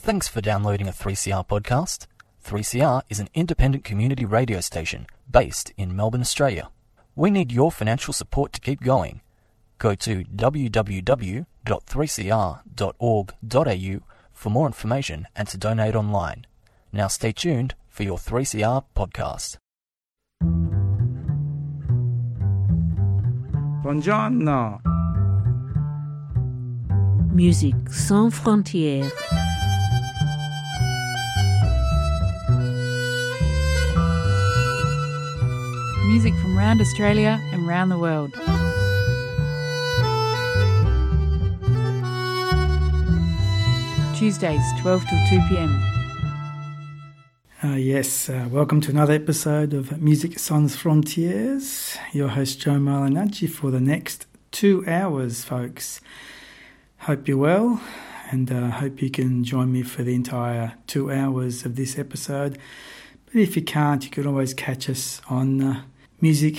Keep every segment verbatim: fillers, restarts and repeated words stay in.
Thanks for downloading a three C R podcast. three C R is an independent community radio station based in Melbourne, Australia. We need your financial support to keep going. Go to w w w dot three c r dot org dot a u for more information and to donate online. Now stay tuned for your three C R podcast. Buongiorno. Musique sans frontières. Music from around Australia and around the world. Tuesdays, twelve till two p.m. Uh, yes, uh, welcome to another episode of Musique Sans Frontières. Your host Joe Malinacci for the next two hours, folks. Hope you're well, and uh, hope you can join me for the entire two hours of this episode. But if you can't, you can always catch us on uh, Music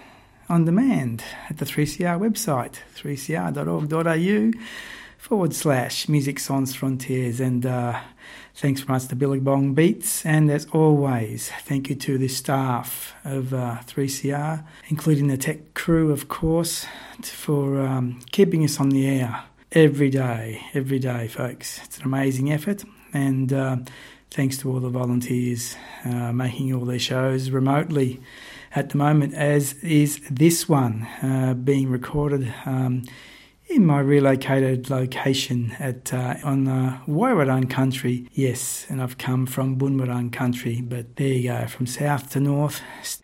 on Demand at the three C R website, three c r dot org dot a u forward slash Musique Sans Frontières. And uh, thanks very much to Billabong Beats. And as always, thank you to the staff of uh, three C R, including the tech crew, of course, for um, keeping us on the air every day, every day, folks. It's an amazing effort. And uh, thanks to all the volunteers uh, making all their shows remotely at the moment, as is this one uh, being recorded um, in my relocated location at uh, on the Wairarang country. Yes, and I've come from Boonwurrung country, but there you go, from south to north.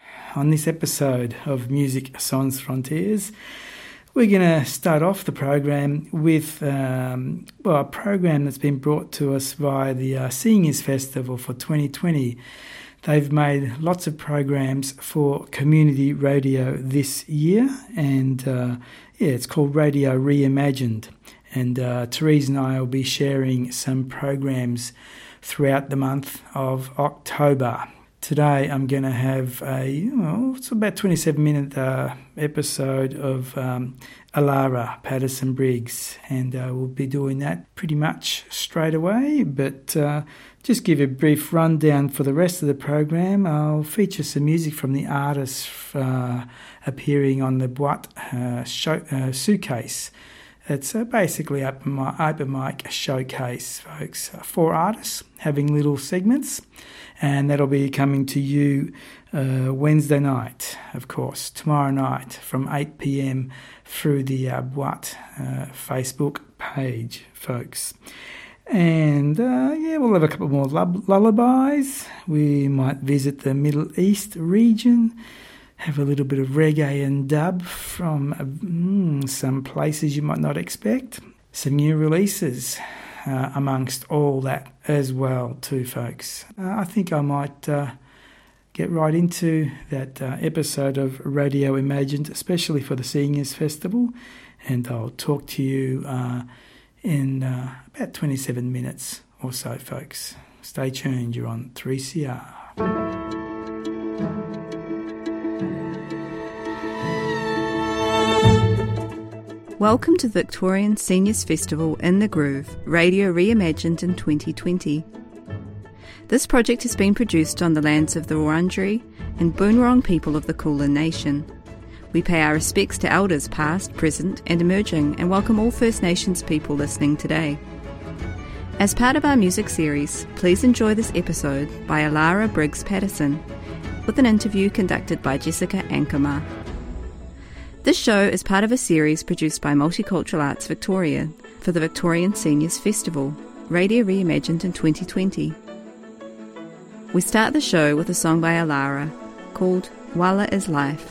On this episode of Musique Sans Frontières, we're going to start off the program with um, well, a program that's been brought to us by the uh, Seniors Festival for twenty twenty. They've made lots of programs for community radio this year, and uh, yeah, it's called Radio Reimagined. And uh, Therese and I will be sharing some programs throughout the month of October. Today I'm going to have a, well, it's about twenty-seven minute uh, episode of um, Alara Patterson-Briggs, and uh, we'll be doing that pretty much straight away. But uh, just give you a brief rundown for the rest of the program. I'll feature some music from the artists uh, appearing on the Boîte uh, show, uh, Suitcase. It's uh, basically open mic, open mic showcase, folks. Uh, four artists having little segments, and that'll be coming to you uh, Wednesday night, of course, tomorrow night from eight p.m. through the uh, Boîte uh, Facebook page, folks. And uh, yeah, we'll have a couple more lub- lullabies. We might visit the Middle East region, have a little bit of reggae and dub from uh, mm, some places you might not expect. Some new releases uh, amongst all that as well too, folks. Uh, I think I might uh, get right into that uh, episode of Radio Imagined, especially for the Seniors Festival, and I'll talk to you uh, in uh, about twenty-seven minutes or so, folks. Stay tuned, you're on three C R. Welcome to the Victorian Seniors Festival in the Groove, Radio Reimagined in twenty twenty. This project has been produced on the lands of the Wurundjeri and Boonwurrung people of the Kulin Nation. We pay our respects to elders past, present and emerging, and welcome all First Nations people listening today. As part of our music series, please enjoy this episode by Alara Briggs Patterson, with an interview conducted by Jessica Ankama. This show is part of a series produced by Multicultural Arts Victoria for the Victorian Seniors Festival, Radio Reimagined in twenty twenty. We start the show with a song by Alara called Walla is Life.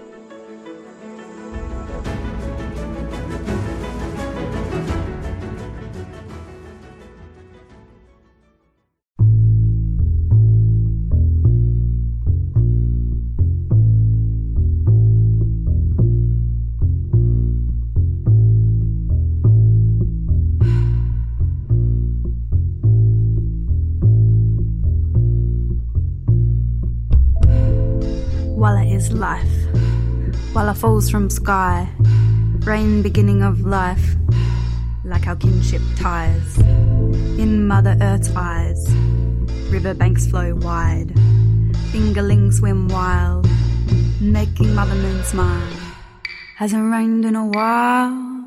Walla is life. Walla falls from sky. Rain beginning of life. like our kinship ties. In Mother Earth's eyes, riverbanks flow wide, fingerlings swim wild, making Mother Moon smile. Hasn't rained in a while.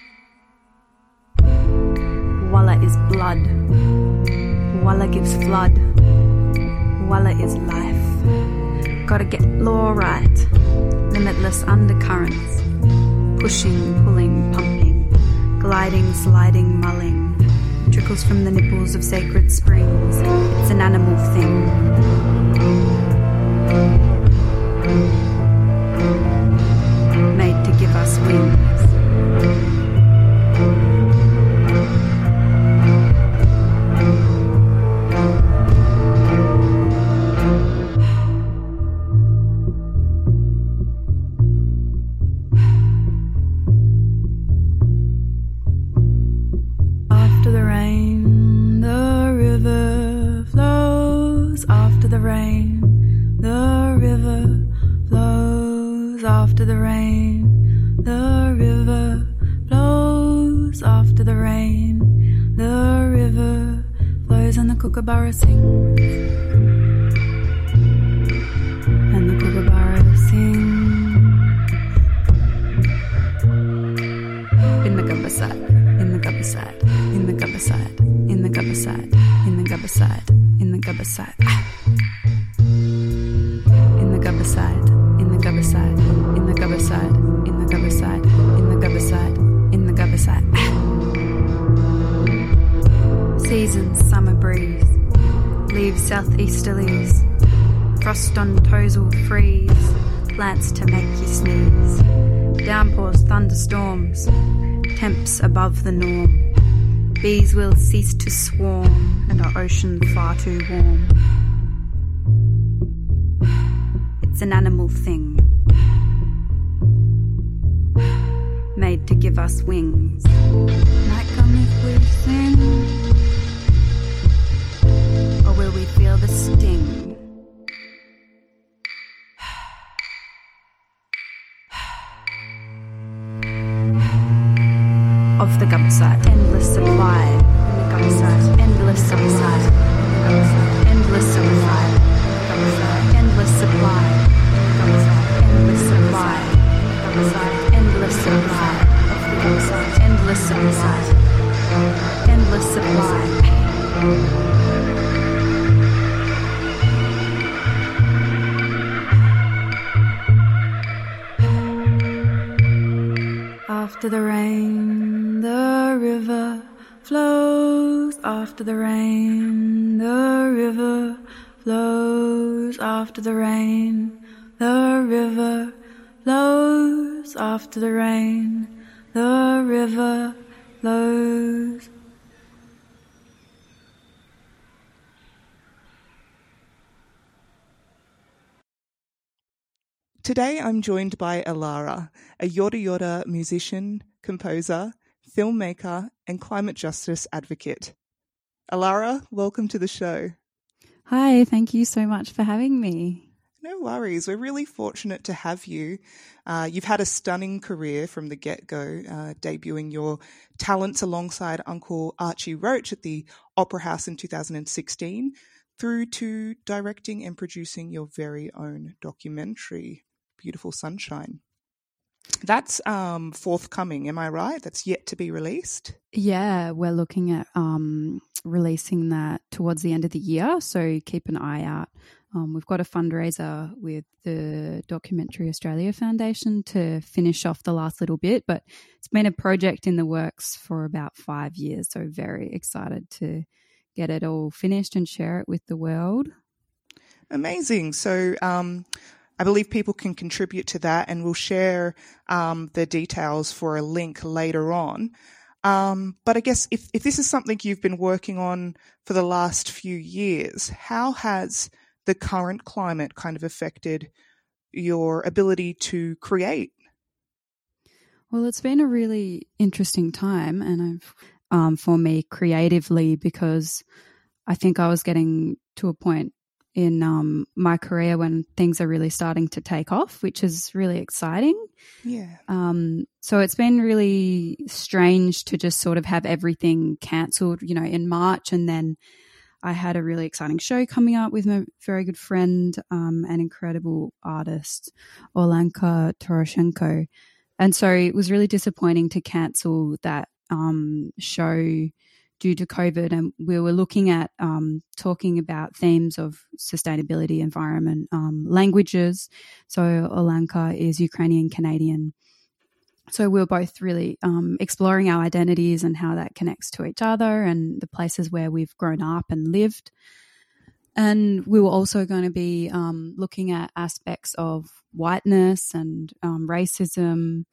Walla is blood, Walla gives flood, Walla is life. Gotta get law right, limitless undercurrents, pushing, pulling, pumping, gliding, sliding, mulling, trickles from the nipples of sacred springs. It's an animal thing. Made to give us wings. After the rain, the river flows. After the rain, the river flows. After the rain, the river flows. After the rain, the river flows, and the kookaburra sings. And the kookaburra sings. In the gubba side, in the gubba side, in the gubba side, in the gubba side, in the gubba side, in the gubba side. In the gubba side, in the gubba side, in the gubba side, in the gubba side, in the gubba side, in the gubba side. Seasons, summer breeze, leaves southeasterlies, frost on toes will freeze, plants to make you sneeze, downpours, thunderstorms, temps above the norm, bees will cease to swarm, and our ocean far too warm. It's an animal thing, made to give us wings. Might come if we sing, or will we feel the sting? Of the gubba side, endless supply. In the gubba side, endless supply. In the gubba side, endless supply. In the gubba side, endless supply. In the gubba side, endless supply. In the gubba side, endless supply. Of the gubba side, endless supply. Endless supply. After the rain, the river flows. After the rain, the river flows. After the rain, the river flows. After the rain, the river flows. Today I'm joined by Alara, a Yorta Yorta musician, composer, filmmaker and climate justice advocate. Alara, welcome to the show. Hi, thank you so much for having me. No worries. We're really fortunate to have you. Uh, you've had a stunning career from the get-go, uh, debuting your talents alongside Uncle Archie Roach at the Opera House in two thousand sixteen, through to directing and producing your very own documentary, Beautiful Sunshine. That's um, forthcoming, am I right? That's yet to be released? Yeah, we're looking at um, releasing that towards the end of the year, so keep an eye out. Um, we've got a fundraiser with the Documentary Australia Foundation to finish off the last little bit, but it's been a project in the works for about five years, so very excited to get it all finished and share it with the world. Amazing. So um, I believe people can contribute to that, and we'll share um, the details for a link later on. Um, but I guess if, if this is something you've been working on for the last few years, how has the current climate kind of affected your ability to create? Well, it's been a really interesting time, and I've, um, for me creatively, because I think I was getting to a point in um, my career when things are really starting to take off, which is really exciting. Yeah. Um, so it's been really strange to just sort of have everything cancelled, you know, in March, and then I had a really exciting show coming up with my very good friend, um, an incredible artist, Olenka Toroshenko. And so it was really disappointing to cancel that um, show due to COVID. And we were looking at um, talking about themes of sustainability, environment, um, languages. So Olenka is Ukrainian Canadian. So we were both really um, exploring our identities and how that connects to each other and the places where we've grown up and lived. And we were also going to be um, looking at aspects of whiteness and um, racism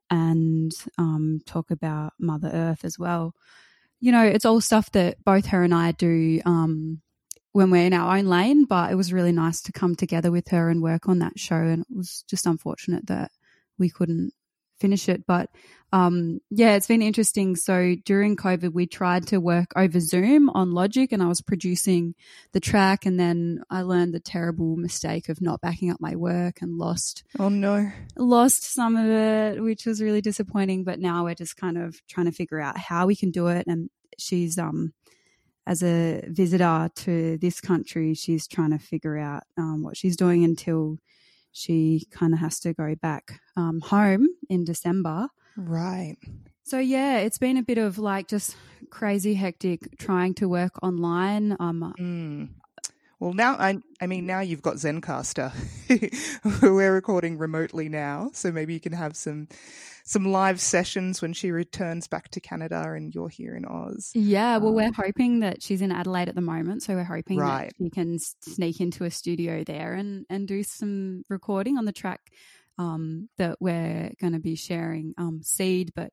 and um, talk about Mother Earth as well. You know, it's all stuff that both her and I do um, when we're in our own lane, but it was really nice to come together with her and work on that show. And it was just unfortunate that we couldn't finish it. But um, yeah, it's been interesting. So during COVID, we tried to work over Zoom on Logic, and I was producing the track, and then I learned the terrible mistake of not backing up my work and lost Oh no. lost some of it, which was really disappointing. But now we're just kind of trying to figure out how we can do it. And she's um as a visitor to this country, she's trying to figure out um, what she's doing until she kind of has to go back um, home in December. Right. So, yeah, it's been a bit of like just crazy hectic trying to work online. Um, Mm. Well, now, I I mean, now you've got Zencaster. We're recording remotely now, so maybe you can have some some live sessions when she returns back to Canada and you're here in Oz. Yeah, well, Um, we're hoping that she's in Adelaide at the moment, so we're hoping Right. that she can s- sneak into a studio there and, and do some recording on the track um, that we're going to be sharing, um, Seed, but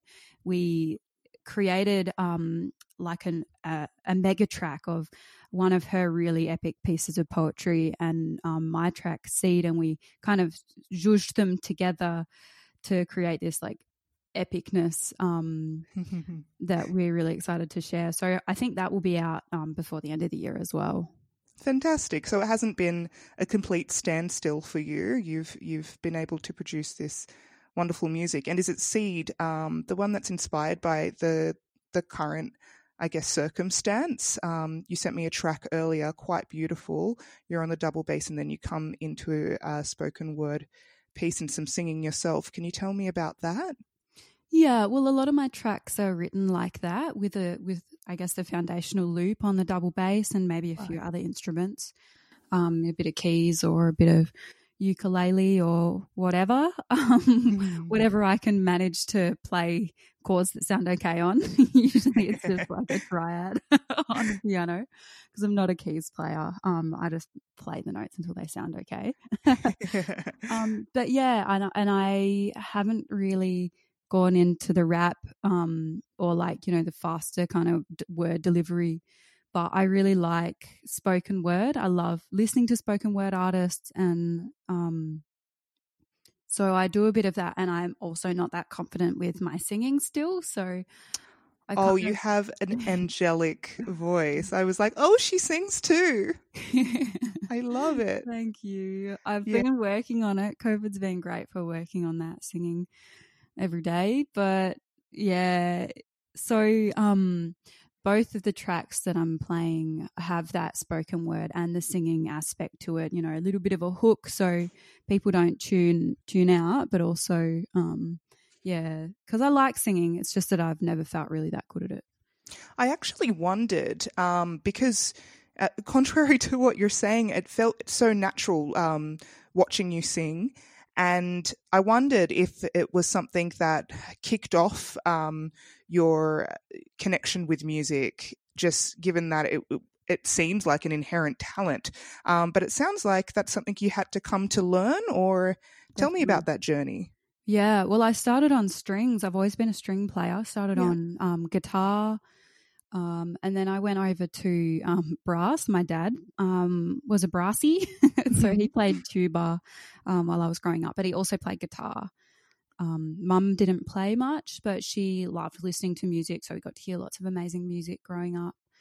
we created um, like an, a, a mega track of one of her really epic pieces of poetry and um, my track, Seed, and we kind of zhuzhed them together to create this like epicness um, that we're really excited to share. So I think that will be out um, before the end of the year as well. Fantastic. So it hasn't been a complete standstill for you. You've you've been able to produce this wonderful music. And is it Seed, um, the one that's inspired by the the current, I guess, circumstance? Um, you sent me a track earlier, quite beautiful. You're on the double bass and then you come into a spoken word piece and some singing yourself. Can you tell me about that? Yeah, well, a lot of my tracks are written like that with a with I guess the foundational loop on the double bass and maybe a few Right. other instruments, um, a bit of keys or a bit of ukulele or whatever, um, Mm. whatever I can manage to play chords that sound okay on. Usually it's just like a triad on the piano because I'm not a keys player. Um, I just play the notes until they sound okay. um, but yeah, and, and I haven't really gone into the rap um, or like, you know, the faster kind of d- word delivery, but I really like spoken word. I love listening to spoken word artists, and um, so I do a bit of that, and I'm also not that confident with my singing still, so I Oh, kind you of- have an angelic voice. I was like, oh, she sings too. I love it. Thank you. I've Yeah. been working on it. COVID's been great for working on that, singing every day. But yeah, so um, both of the tracks that I'm playing have that spoken word and the singing aspect to it. You know, a little bit of a hook so people don't tune tune out, but also um, yeah, because I like singing. It's just that I've never felt really that good at it. I actually wondered um, because, uh, contrary to what you're saying, it felt so natural um, watching you sing. And I wondered if it was something that kicked off um, your connection with music, just given that it it seems like an inherent talent. Um, but it sounds like that's something you had to come to learn, or tell me Definitely. about that journey. Yeah, well, I started on strings. I've always been a string player. Started Yeah. on um, guitar, um, and then I went over to um, brass. My dad um, was a brassy, so he played tuba um, while I was growing up, but he also played guitar. Um, Mum didn't play much, but she loved listening to music, so we got to hear lots of amazing music growing up.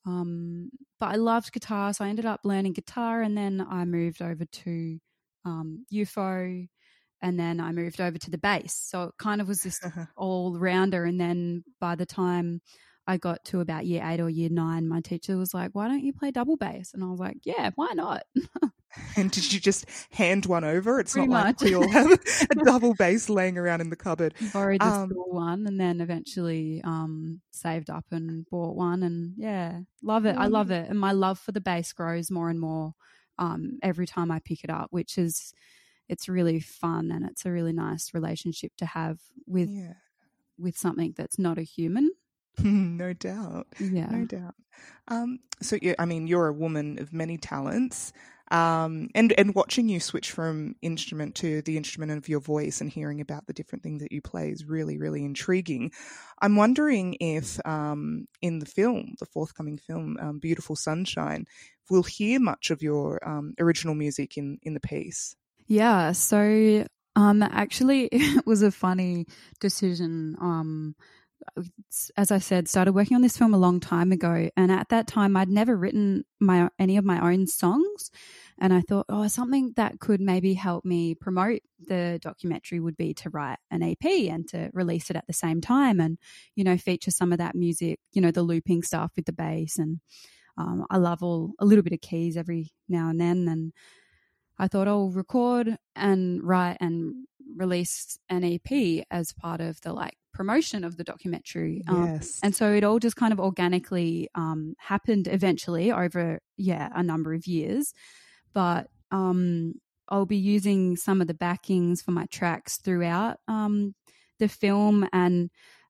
Um, but I loved guitar, so I ended up learning guitar, and then I moved over to um, U F O, and then I moved over to the bass. So it kind of was this all-rounder, and then by the time I got to about year eight or year nine, my teacher was like, why don't you play double bass? And I was like, yeah, why not? And did you just hand one over? It's Pretty not much. like we all have a double bass laying around in the cupboard. Borrowed the Um, school one, and then eventually um, saved up and bought one. And yeah, love it. I love it. And my love for the bass grows more and more um, every time I pick it up, which is, it's really fun, and it's a really nice relationship to have with Yeah. with something that's not a human. No doubt. Yeah. No doubt. Um, so, yeah, I mean, you're a woman of many talents. Um, and, and watching you switch from instrument to the instrument of your voice and hearing about the different things that you play is really, really intriguing. I'm wondering if um, in the film, the forthcoming film, um, Beautiful Sunshine, we'll hear much of your um, original music in, in the piece. Yeah. So um, actually, it was a funny decision. Um, as I said, started working on this film a long time ago, and at that time I'd never written my any of my own songs, and I thought, oh, something that could maybe help me promote the documentary would be to write an E P and to release it at the same time, and you know, feature some of that music, you know, the looping stuff with the bass, and um, I love all a little bit of keys every now and then, and I thought I'll record and write and release an E P as part of the like promotion of the documentary. Yes. Um, and so it all just kind of organically um, happened eventually over, yeah, a number of years. But um, I'll be using some of the backings for my tracks throughout um, the film, and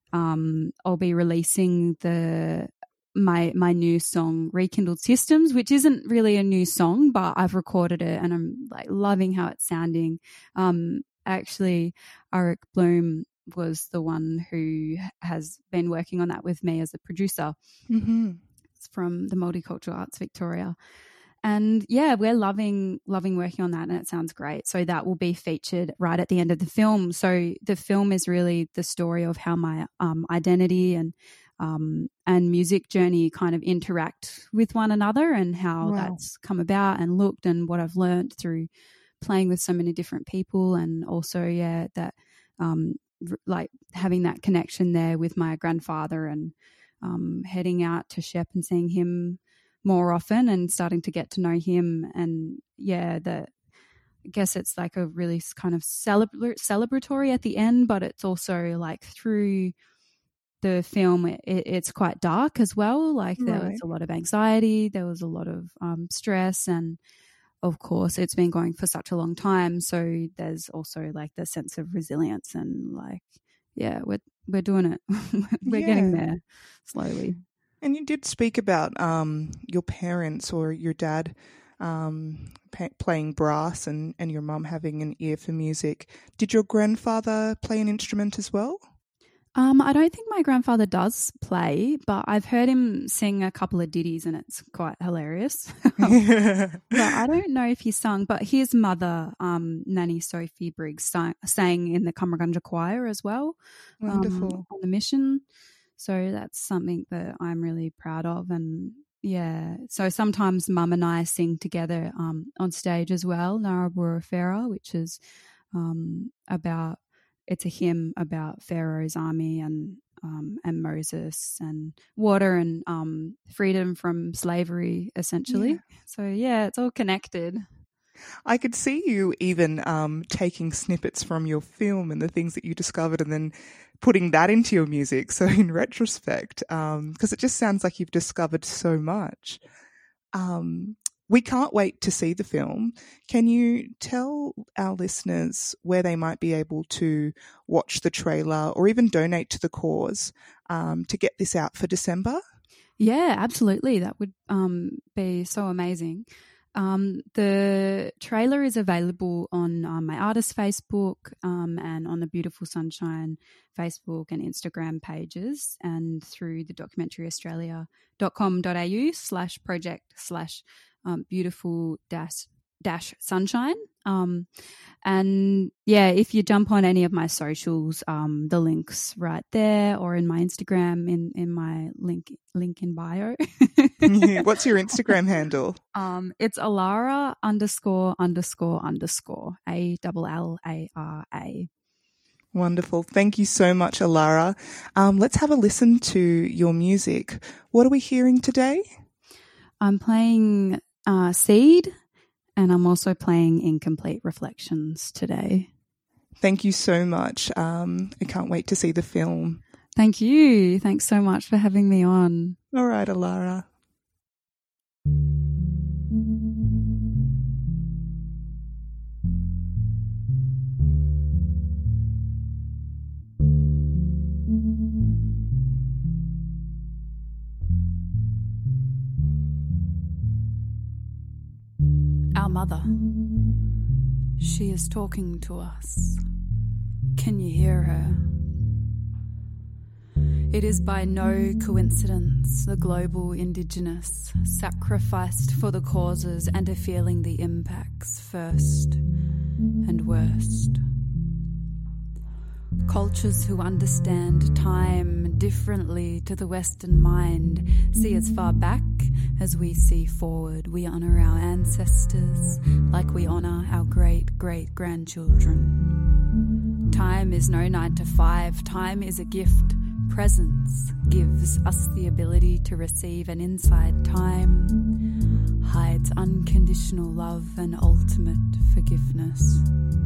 um, I'll be releasing the my my new song Rekindled Systems, which isn't really a new song, but I've recorded it and I'm like loving how it's sounding. Um, actually, Eric Bloom was the one who has been working on that with me as a producer. Mm-hmm. It's from the Multicultural Arts Victoria. And yeah, we're loving loving working on that, and it sounds great. So that will be featured right at the end of the film. So the film is really the story of how my um, identity and um, and music journey kind of interact with one another, and how Wow. that's come about and looked, and what I've learned through playing with so many different people, and also yeah that um, r- like having that connection there with my grandfather, and um, heading out to Shep and seeing him more often and starting to get to know him. And yeah, the I guess it's like a really kind of celebra- celebratory at the end, but it's also like through the film it, it's quite dark as well. Like there Right. was a lot of anxiety, there was a lot of um, stress, and of course it's been going for such a long time, so there's also like the sense of resilience, and like yeah we're we're doing it. We're Yeah. getting there slowly. And you did speak about um, your parents or your dad um, pa- playing brass, and, and your mum having an ear for music. Did your grandfather play an instrument as well? Um, I don't think my grandfather does play, but I've heard him sing a couple of ditties, and it's quite hilarious. But I don't know if he sung, but his mother, um, Nanny Sophie Briggs, sang, sang in the Cumragunja choir as well. Wonderful. Um, on the mission. So that's something that I'm really proud of. And yeah, so sometimes Mum and I sing together um, on stage as well, Narabura Pharaoh, which is um, about, it's a hymn about Pharaoh's army and um, and Moses and water and um, freedom from slavery, essentially. Yeah. So yeah, it's all connected. I could see you even um, taking snippets from your film and the things that you discovered, and then putting that into your music. So in retrospect, because um, it just sounds like you've discovered so much. Um, we can't wait to see the film. Can you tell our listeners where they might be able to watch the trailer or even donate to the cause um, to get this out for December? Yeah, absolutely. That would um, be so amazing. Um, the trailer is available on um, my artist Facebook um, and on the Beautiful Sunshine Facebook and Instagram pages, and through the documentary australia dot com dot a u slash project slash beautiful dash dash sunshine. Um, and yeah, if you jump on any of my socials, um, the link's right there, or in my Instagram in, in my link link in bio. What's your Instagram handle? Um, it's Alara underscore underscore underscore A L L A R A. Wonderful. Thank you so much, Alara. Um, let's have a listen to your music. What are we hearing today? I'm playing uh, Seed, and I'm also playing Incomplete Reflections today. Thank you so much. Um, I can't wait to see the film. Thank you. Thanks so much for having me on. All right, Alara. Our mother. She is talking to us. Can you hear her? It is by no coincidence the global indigenous sacrificed for the causes and are feeling the impacts first and worst. Cultures who understand time differently to the Western mind see as far back as we see forward. We honour our ancestors like we honour our great-great-grandchildren. Time is no nine to five. Time is a gift. Presence gives us the ability to receive, and inside time hides unconditional love and ultimate forgiveness.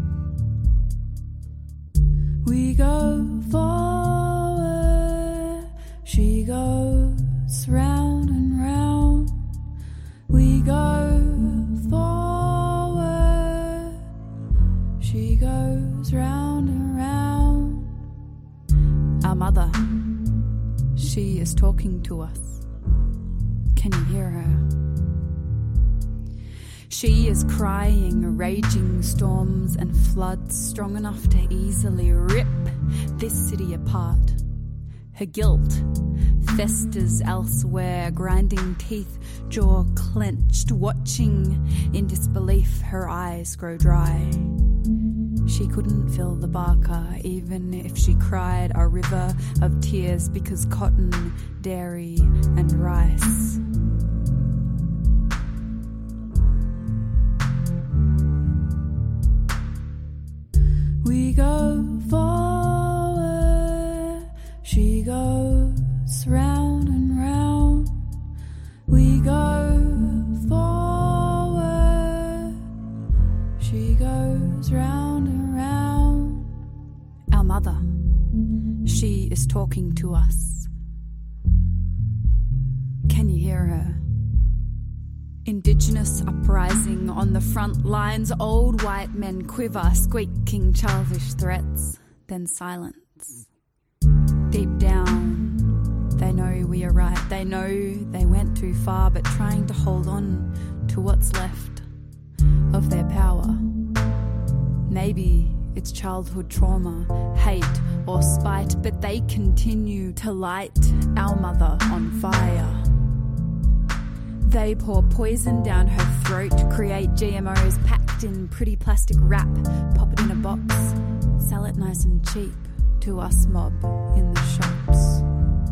We go forward, she goes round and round. We go forward, she goes round and round. Our mother, she is talking to us. Can you hear her? She is crying, raging storms and floods strong enough to easily rip this city apart. Her guilt festers elsewhere, grinding teeth, jaw clenched, watching in disbelief, her eyes grow dry. She couldn't fill the barker even if she cried a river of tears because cotton, dairy and rice. We go forward, she goes round and round. We go forward, she goes round and round. Our mother, she is talking to us. Can you hear her? Indigenous uprising on the front lines, old white men quiver, squeaking childish threats, then silence. Deep down, they know we are right. They know they went too far, but trying to hold on to what's left of their power. Maybe it's childhood trauma, hate or spite, but they continue to light our mother on fire. They pour poison down her throat, create G M Os packed in pretty plastic wrap, pop it in a box, sell it nice and cheap to us mob in the shops.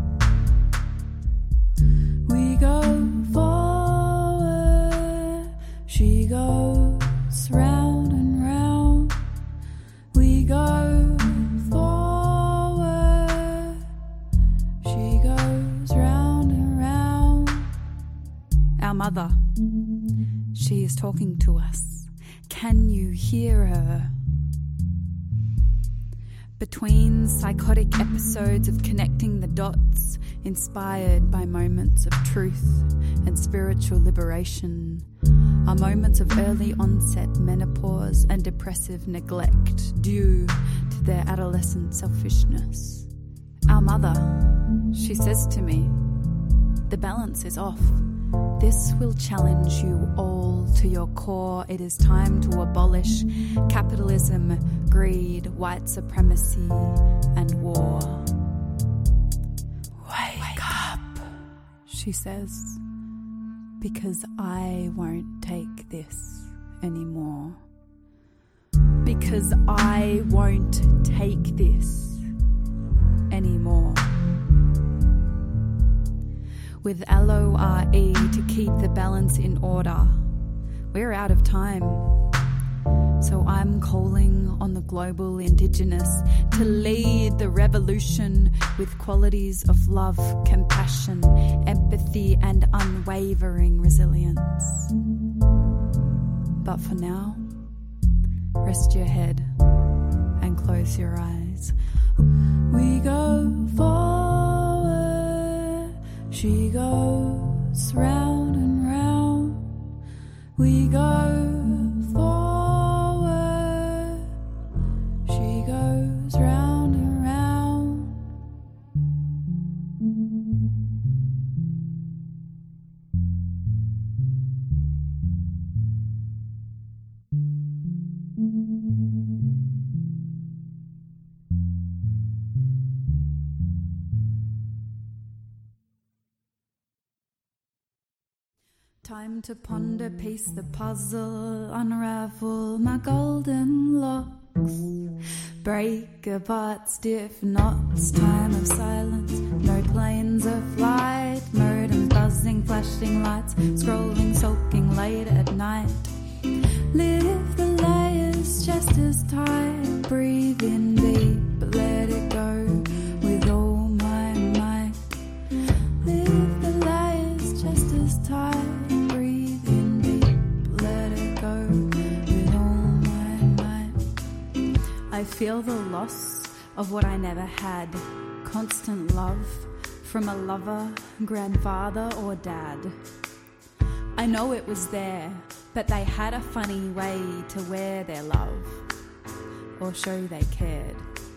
We go forward, she goes round and round. We go forward, she goes round and round. Our mother, she is talking to us. Can you hear her? Between psychotic episodes of connecting the dots, inspired by moments of truth and spiritual liberation, are moments of early onset menopause and depressive neglect due to their adolescent selfishness. Our mother, she says to me, the balance is off. This will challenge you all to your core. It is time to abolish capitalism, greed, white supremacy, and war. Wake up, she says, because I won't take this anymore. Because I won't take this anymore. With L O R E to keep the balance in order. We're out of time. So I'm calling on the global indigenous to lead the revolution with qualities of love, compassion, empathy and unwavering resilience. But for now, rest your head and close your eyes. We go forward, she goes round and round. We go forward, she goes round and round. Time to ponder, piece the puzzle, unravel my golden locks, break apart stiff knots, time of silence, no planes of flight, modems buzzing, flashing lights, scrolling, soaking late at night. Live the layers just as tight, breathe in deep, but let it go with all my might. Live the layers just as tight. I feel the loss of what I never had, constant love from a lover, grandfather or dad. I know it was there, but they had a funny way to wear their love, or show they cared.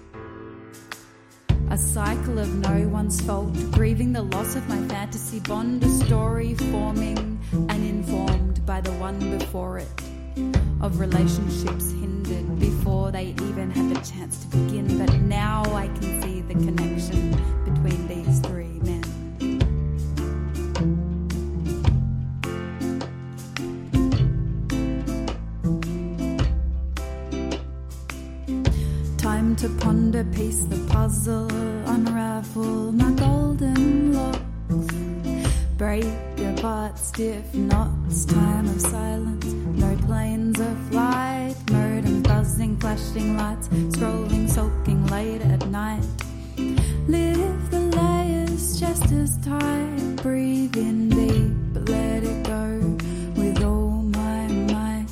A cycle of no one's fault, grieving the loss of my fantasy bond, a story forming and informed by the one before it, of relationships hindered before they even had the chance to begin. But now I can see the connection between these three men. Time to ponder, piece the puzzle, unravel my golden locks, break apart stiff knots, time of silence, no planes of flight, modem buzzing, flashing lights, scrolling, soaking late at night. Live the layers just as tight, breathe in deep, but let it go with all my might.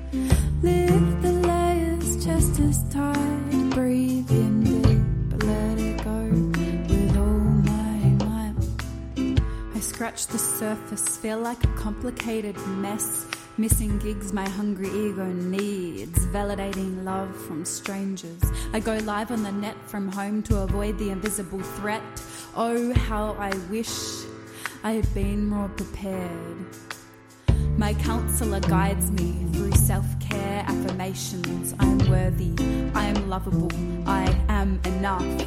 Live the layers just as tight, breathe in deep, but let it go with all my might. I scratch the surface, feel like a complicated mess, missing gigs my hungry ego needs, validating love from strangers. I go live on the net from home to avoid the invisible threat. Oh, how I wish I had been more prepared. My counselor guides me through self-care affirmations. I'm worthy, I am lovable, I am enough.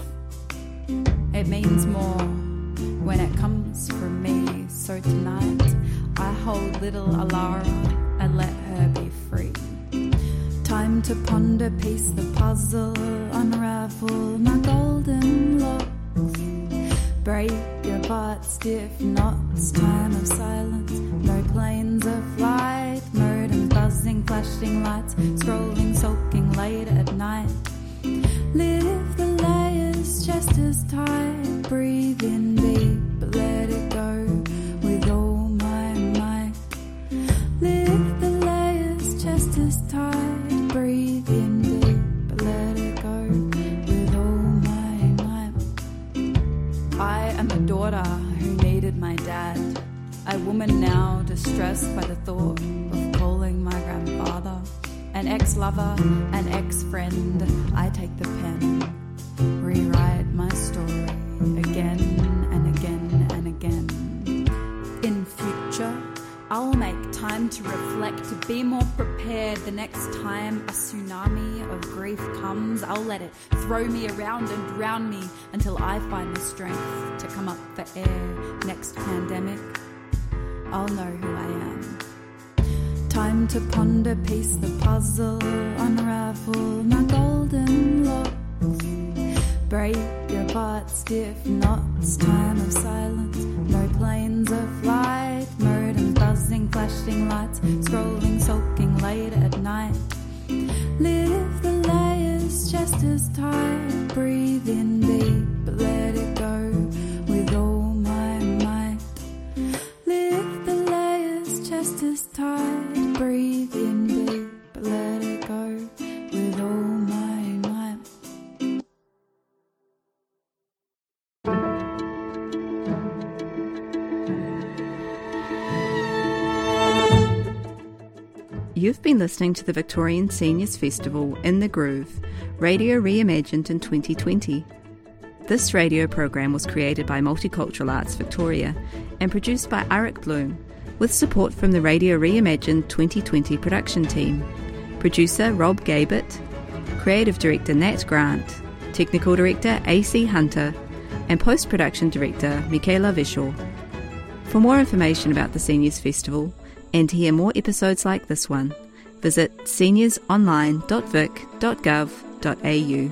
It means more when it comes from me. So tonight I hold little Alara and let her be free. Time to ponder, piece the puzzle, unravel my golden locks, break apart stiff knots, time of silence, no planes of flight, modem buzzing, flashing lights, scrolling, soaking late at night. Live the layers just as tight, breathe in deep, but let it go with all my might. Live the layers just as tight, breathe in deep, but let it go with all my might. I am a daughter who needed my dad, a woman now distressed by the thought of calling my grandfather. An ex-lover, an ex-friend, I take the pen, rewrite my story again and again and again. In future, I'll make time to reflect, to be more prepared. The next time a tsunami of grief comes, I'll let it throw me around and drown me until I find the strength to come up for air. Next pandemic, I'll know who I am. Time Time to ponder, piece the puzzle, unravel my golden locks. Break apart stiff knots, time of silence, no planes of light, modems buzzing, flashing lights, scrolling, soaking late at night. Lift the layers just as tight, breathe in deep, but let it go with all my might. Lift the layers just as tight, breathe in deep, but let it go with all my might. You've been listening to the Victorian Seniors Festival In the Groove, Radio Reimagined in twenty twenty. This radio program was created by Multicultural Arts Victoria and produced by Arik Bloom, with support from the Radio Reimagined twenty twenty production team. Producer Rob Gabert, Creative Director Nat Grant, Technical Director A C Hunter, and Post-Production Director Michaela Vishal. For more information about the Seniors Festival, and to hear more episodes like this one, visit seniors online dot vic dot gov dot a u.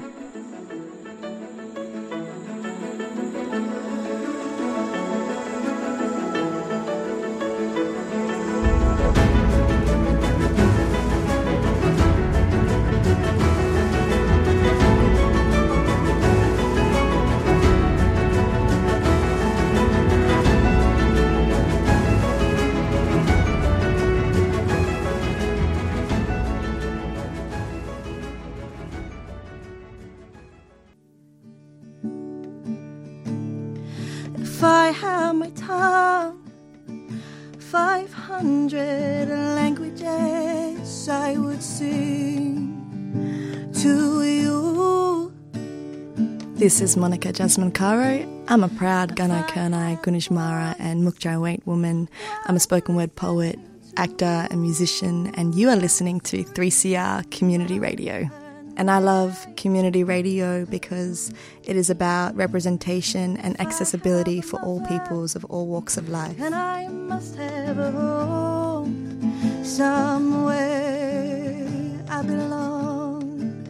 If I had my tongue, five hundred languages I would sing to you. This is Monica Jasmine Caro. I'm a proud Gunai Kurnai, Gunishmara and Mukjai Wait woman. I'm a spoken word poet, actor and musician, and you are listening to three C R Community Radio. And I love community radio because it is about representation and accessibility for all peoples of all walks of life. And I must have a home somewhere I belong.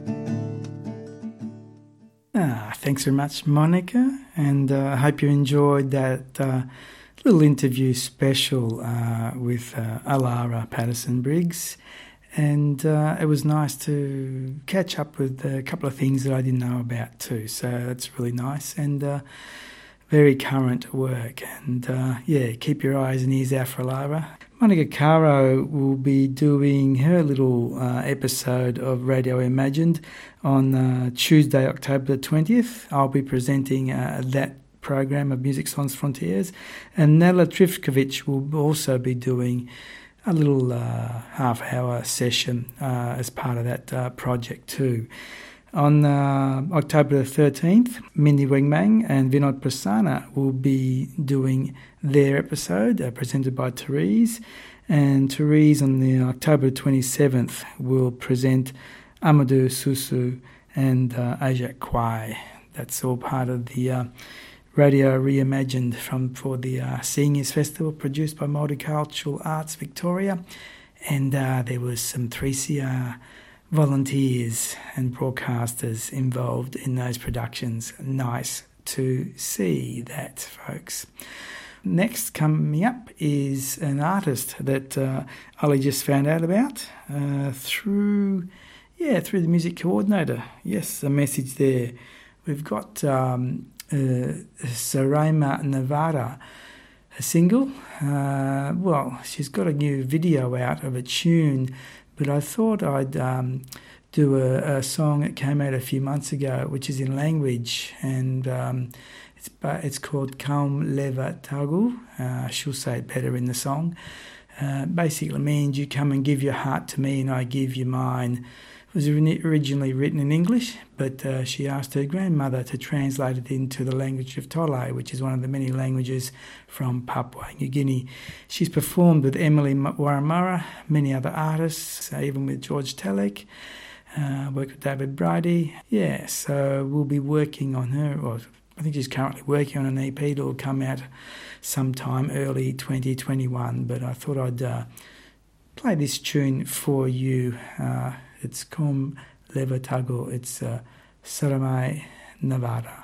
Ah, thanks very much, Monica, and uh, I hope you enjoyed that uh, little interview special uh, with uh, Alara Patterson-Briggs. And uh, it was nice to catch up with a couple of things that I didn't know about too. So that's really nice and uh, very current work. And uh, yeah, keep your eyes and ears out for Lara. Monica Caro will be doing her little uh, episode of Radio Imagined on uh, Tuesday, October the twentieth. I'll be presenting uh, that program of Music Sans Frontières. And Nella Trifkovic will also be doing a little uh, half-hour session uh, as part of that uh, project too. On uh, October the thirteenth, Mindy Wengmang and Vinod Prasanna will be doing their episode, uh, presented by Therese. And Therese on the October twenty-seventh will present Amadou Susu and uh, Ajak Kwai. That's all part of the uh, Radio Reimagined from for the uh, Seniors Festival, produced by Multicultural Arts Victoria. And uh, there was some three C R volunteers and broadcasters involved in those productions. Nice to see that, folks. Next coming up is an artist that uh, Ollie just found out about uh, through, yeah, through the music coordinator. Yes, a message there. We've got um, uh, Saraima Nevada, a single. Uh, well, she's got a new video out of a tune, but I thought I'd um, do a, a song that came out a few months ago, which is in language, and um, it's it's called Kaum Leva Tagu. Uh, she'll say it better in the song. Uh, basically means you come and give your heart to me and I give you mine. It was originally written in English, but uh, she asked her grandmother to translate it into the language of Tole, which is one of the many languages from Papua New Guinea. She's performed with Emily Waramara, many other artists, uh, even with George Telek, uh, worked with David Brady. Yeah, so we'll be working on her, or I think she's currently working on an E P that will come out sometime early twenty twenty-one, but I thought I'd uh, play this tune for you. Uh, it's Com Levatago. It's uh, Saramai, Nevada.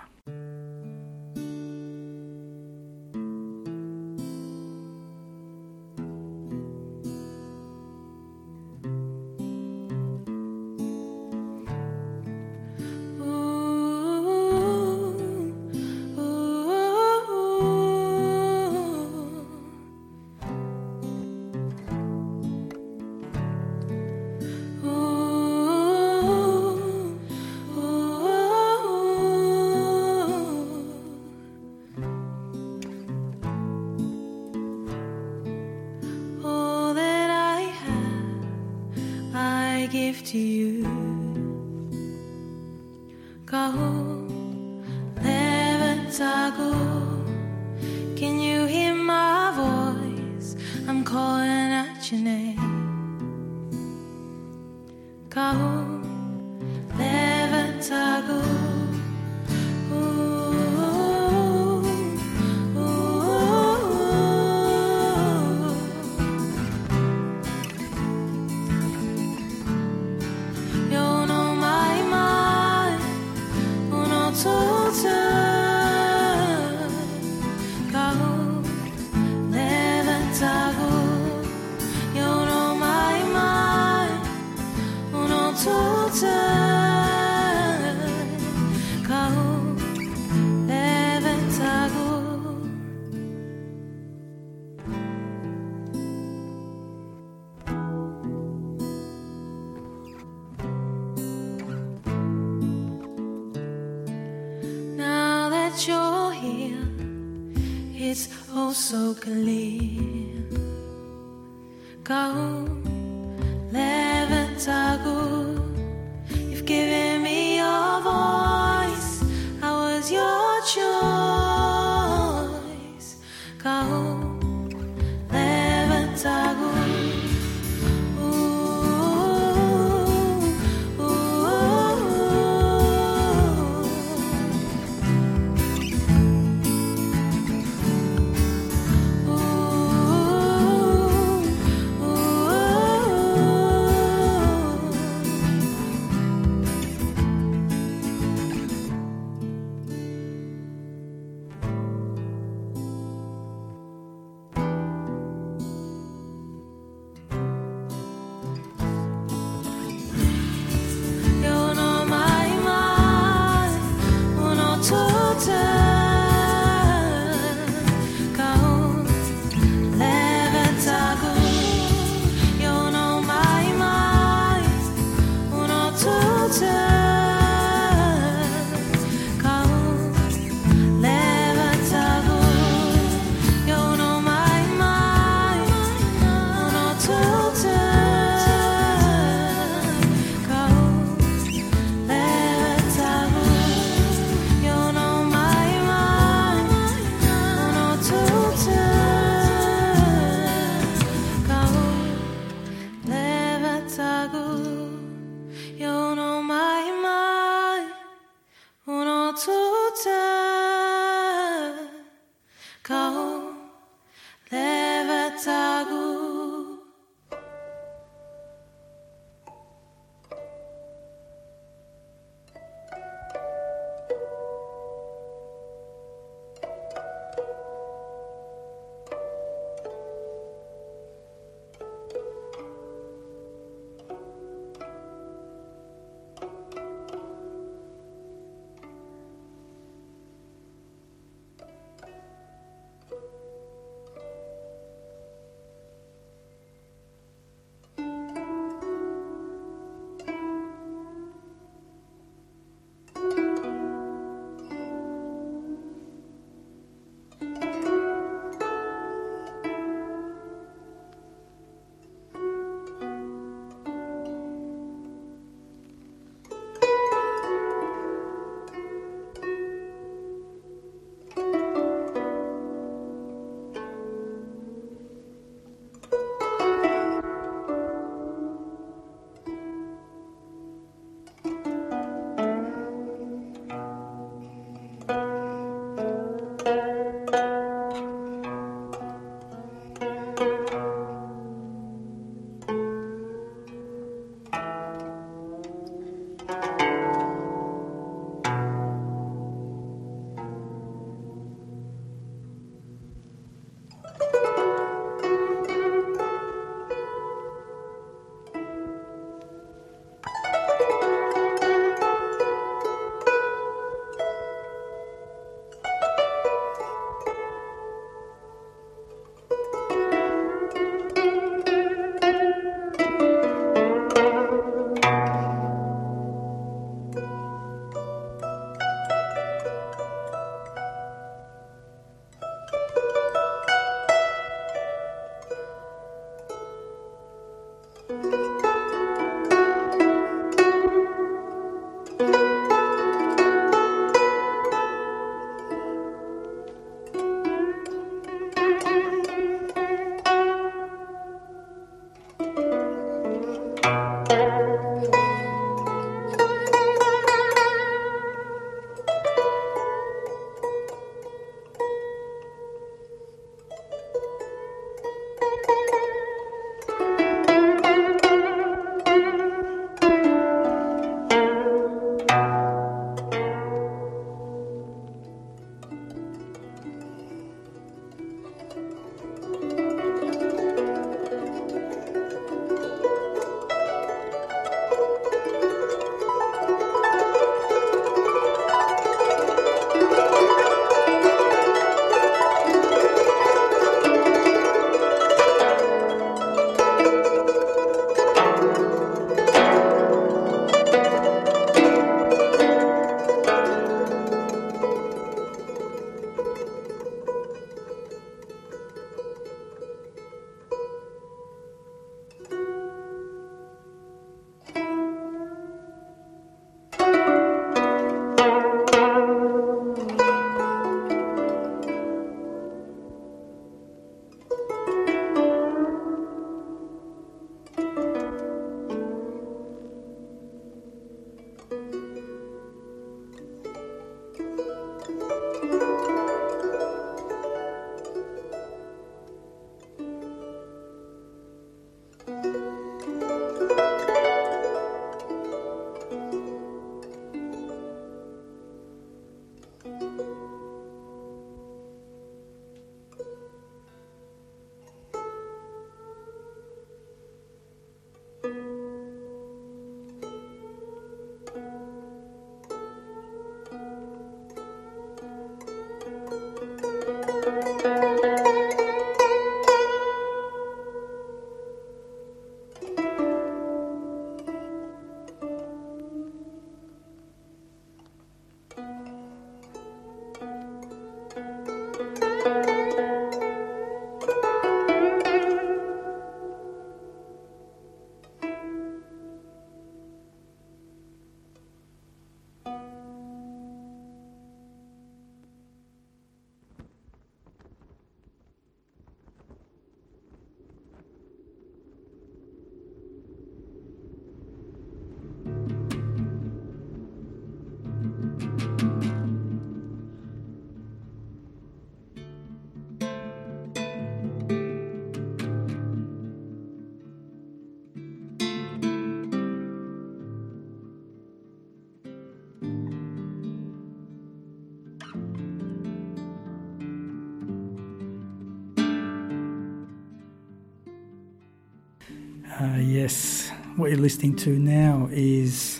Uh, yes, what you're listening to now is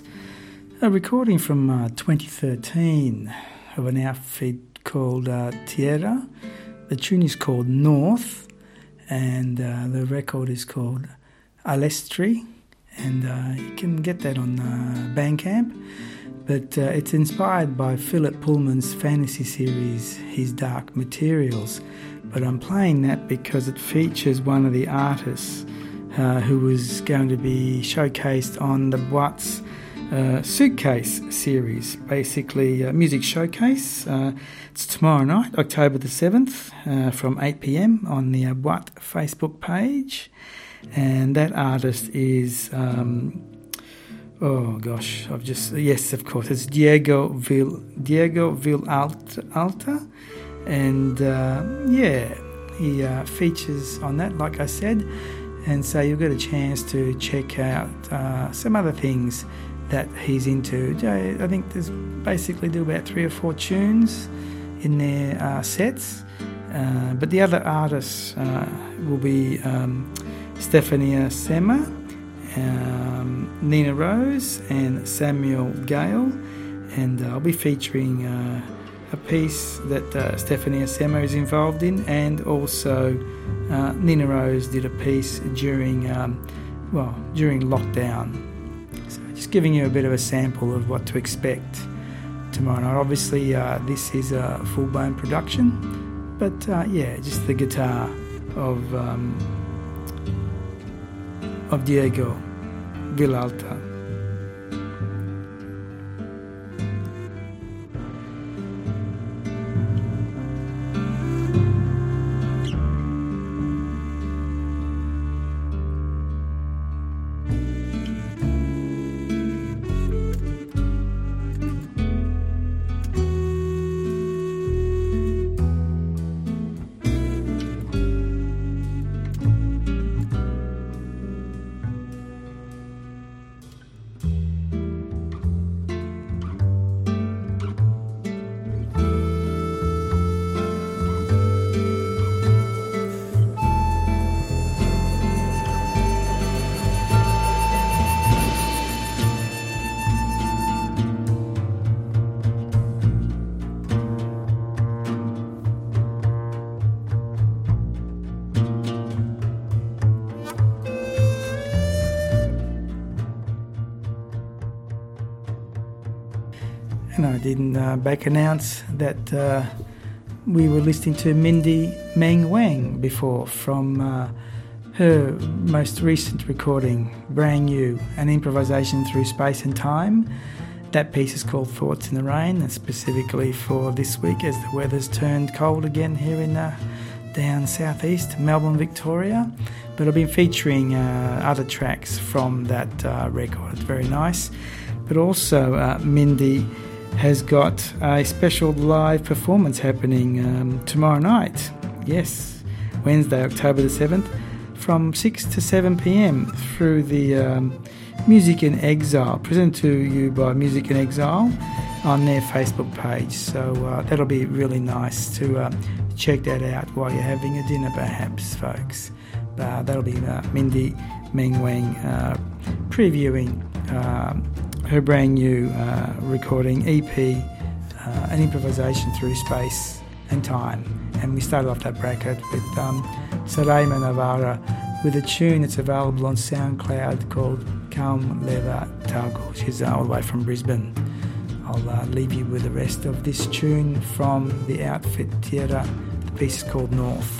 a recording from uh, twenty thirteen of an outfit called uh, Tierra. The tune is called North, and uh, the record is called Alestri, and uh, you can get that on uh, Bandcamp. But uh, it's inspired by Philip Pullman's fantasy series, His Dark Materials. But I'm playing that because it features one of the artists Uh, who was going to be showcased on the Boîte's uh, Suitcase series, basically a music showcase. Uh, it's tomorrow night, October the seventh, uh, from eight p.m. on the uh, Boîte Facebook page. And that artist is, um, oh gosh, I've just, yes, of course, it's Diego Vil, Diego Vilalta. And uh, yeah, he uh, features on that, like I said. And so you'll get a chance to check out uh, some other things that he's into. I think there's basically do about three or four tunes in their uh, sets. Uh, but the other artists uh, will be um, Stefania Sema, um, Nina Rose and Samuel Gale. And uh, I'll be featuring uh, a piece that uh, Stefania Sema is involved in, and also uh, Nina Rose did a piece during, um, well, during lockdown. So just giving you a bit of a sample of what to expect tomorrow night. Obviously, uh, this is a full-blown production, but uh, yeah, just the guitar of um, of Diego Vilalta. And I didn't uh, back announce that uh, we were listening to Mindy Meng Wang before from uh, her most recent recording, Brand New, an improvisation through space and time. That piece is called Thoughts in the Rain, and specifically for this week as the weather's turned cold again here in uh, down southeast Melbourne, Victoria. But I've been featuring uh, other tracks from that uh, record. It's very nice. But also uh, Mindy has got a special live performance happening um, tomorrow night. Yes, Wednesday, October the seventh, from six to seven p.m. through the um, Music in Exile, presented to you by Music in Exile on their Facebook page. So uh, that'll be really nice to uh, check that out while you're having a dinner, perhaps, folks. Uh, that'll be uh, Mindy Meng Wang uh, previewing uh, her brand new uh, recording E P, uh, An Improvisation Through Space and Time. And we started off that bracket with um, Sarayma Navara with a tune that's available on SoundCloud called Kaum Leva Tago. She's uh, all the way from Brisbane. I'll uh, leave you with the rest of this tune from the outfit Tierra. The piece is called North.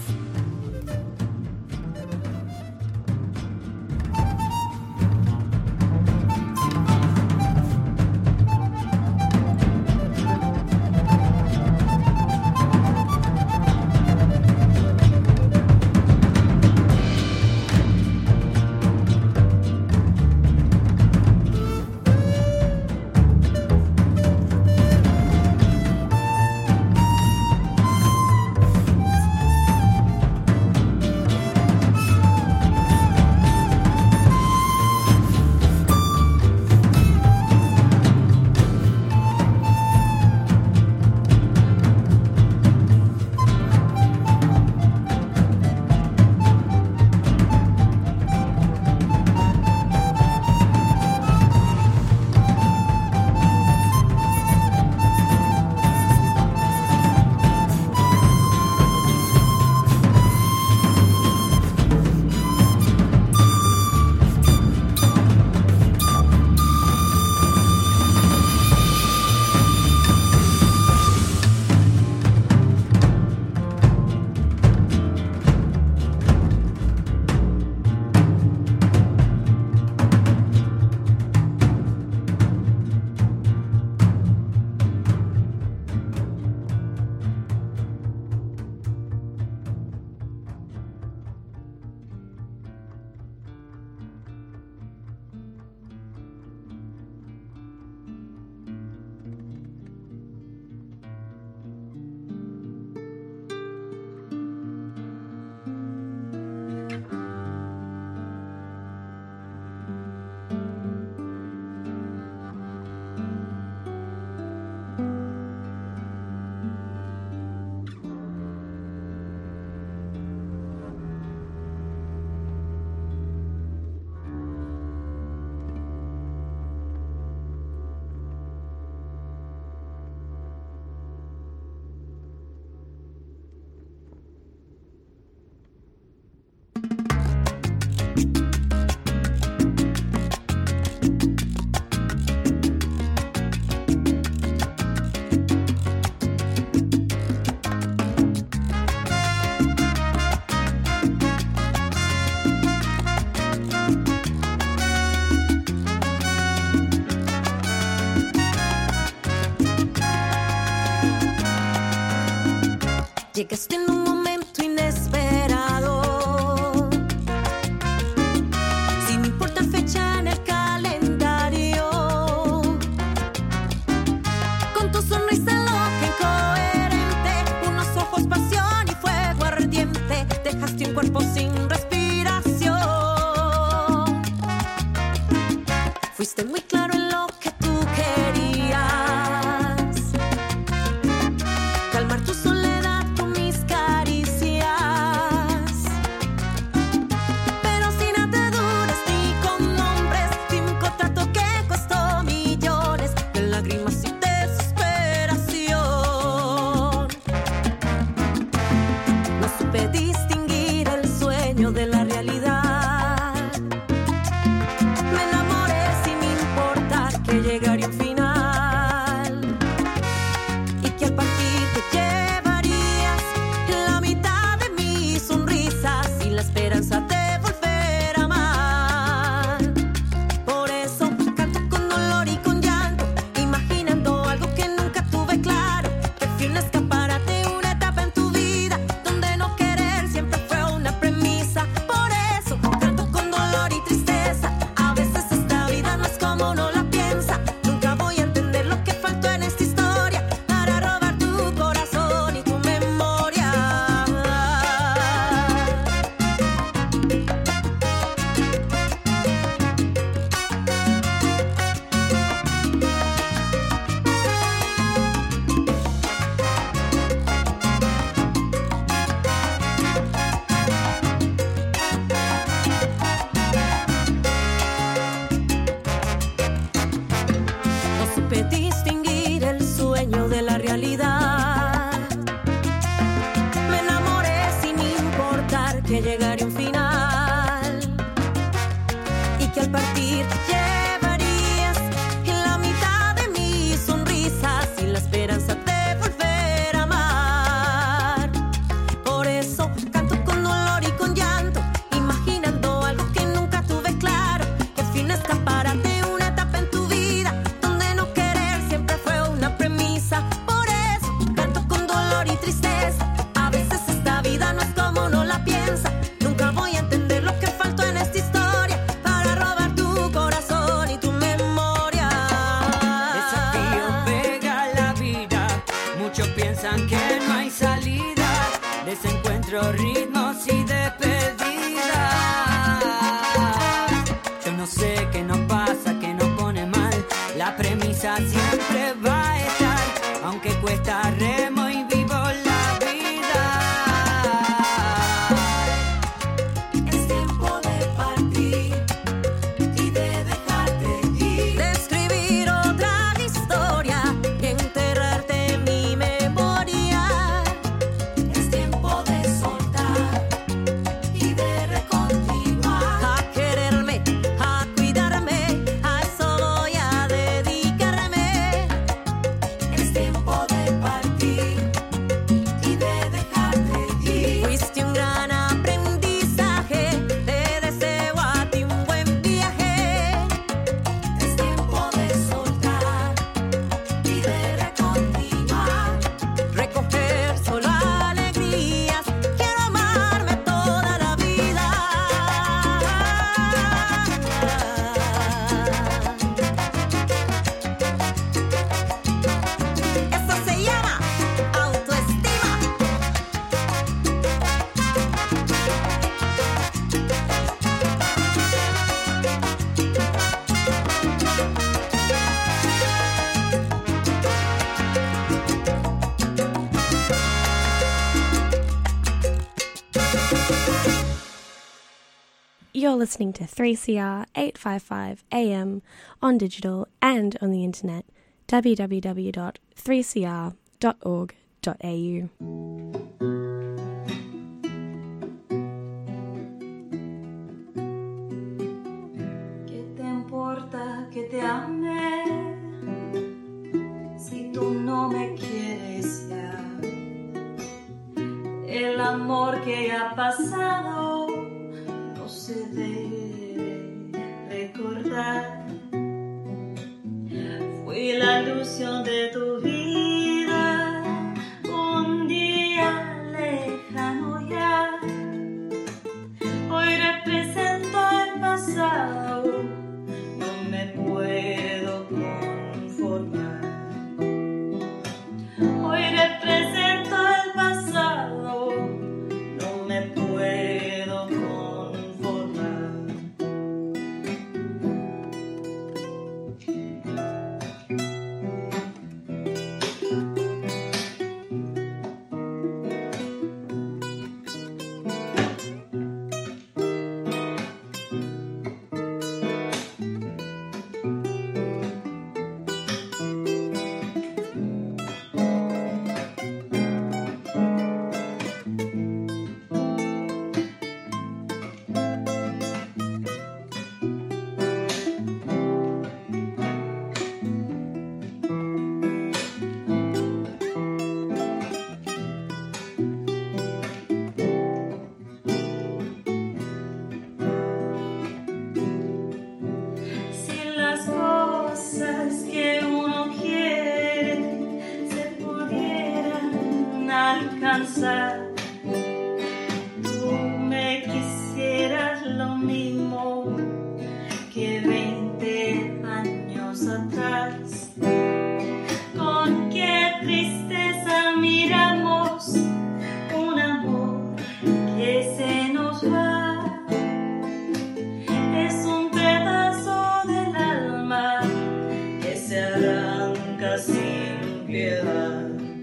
Llegaste en un momento inesperado, sin importar fecha en el calendario, con tu sonrisa loca incoherente, unos ojos pasión y fuego ardiente, dejaste un cuerpo sin respiración. Fuiste muy claro en lo que tú querías, calmar tu soledad con mis caricias, pero sin ataduras ni con nombres, de un contrato que costó millones de lágrimas y desesperación. No supe distinguir el sueño de la realidad, me enamoré sin importar You're listening to three C R eight fifty-five A M on digital and on the internet, w w w dot three c r dot org dot a u. Que te ame si tú no me quieres ya. El amor que ha pasado no se debe recordar. Fui la ilusión de tu vida, un día lejano ya. Hoy represento el pasado, me puedo conformar. Hoy represento el pasado, no me puedo conformar. Tú me quisieras lo mismo que veinte años atrás. Con qué tristeza miramos un amor que se nos va. Es un pedazo del alma que se arranca sin piedad.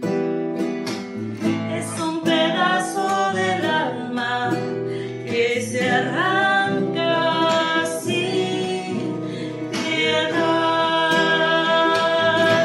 Del alma que se arranca sin piedad.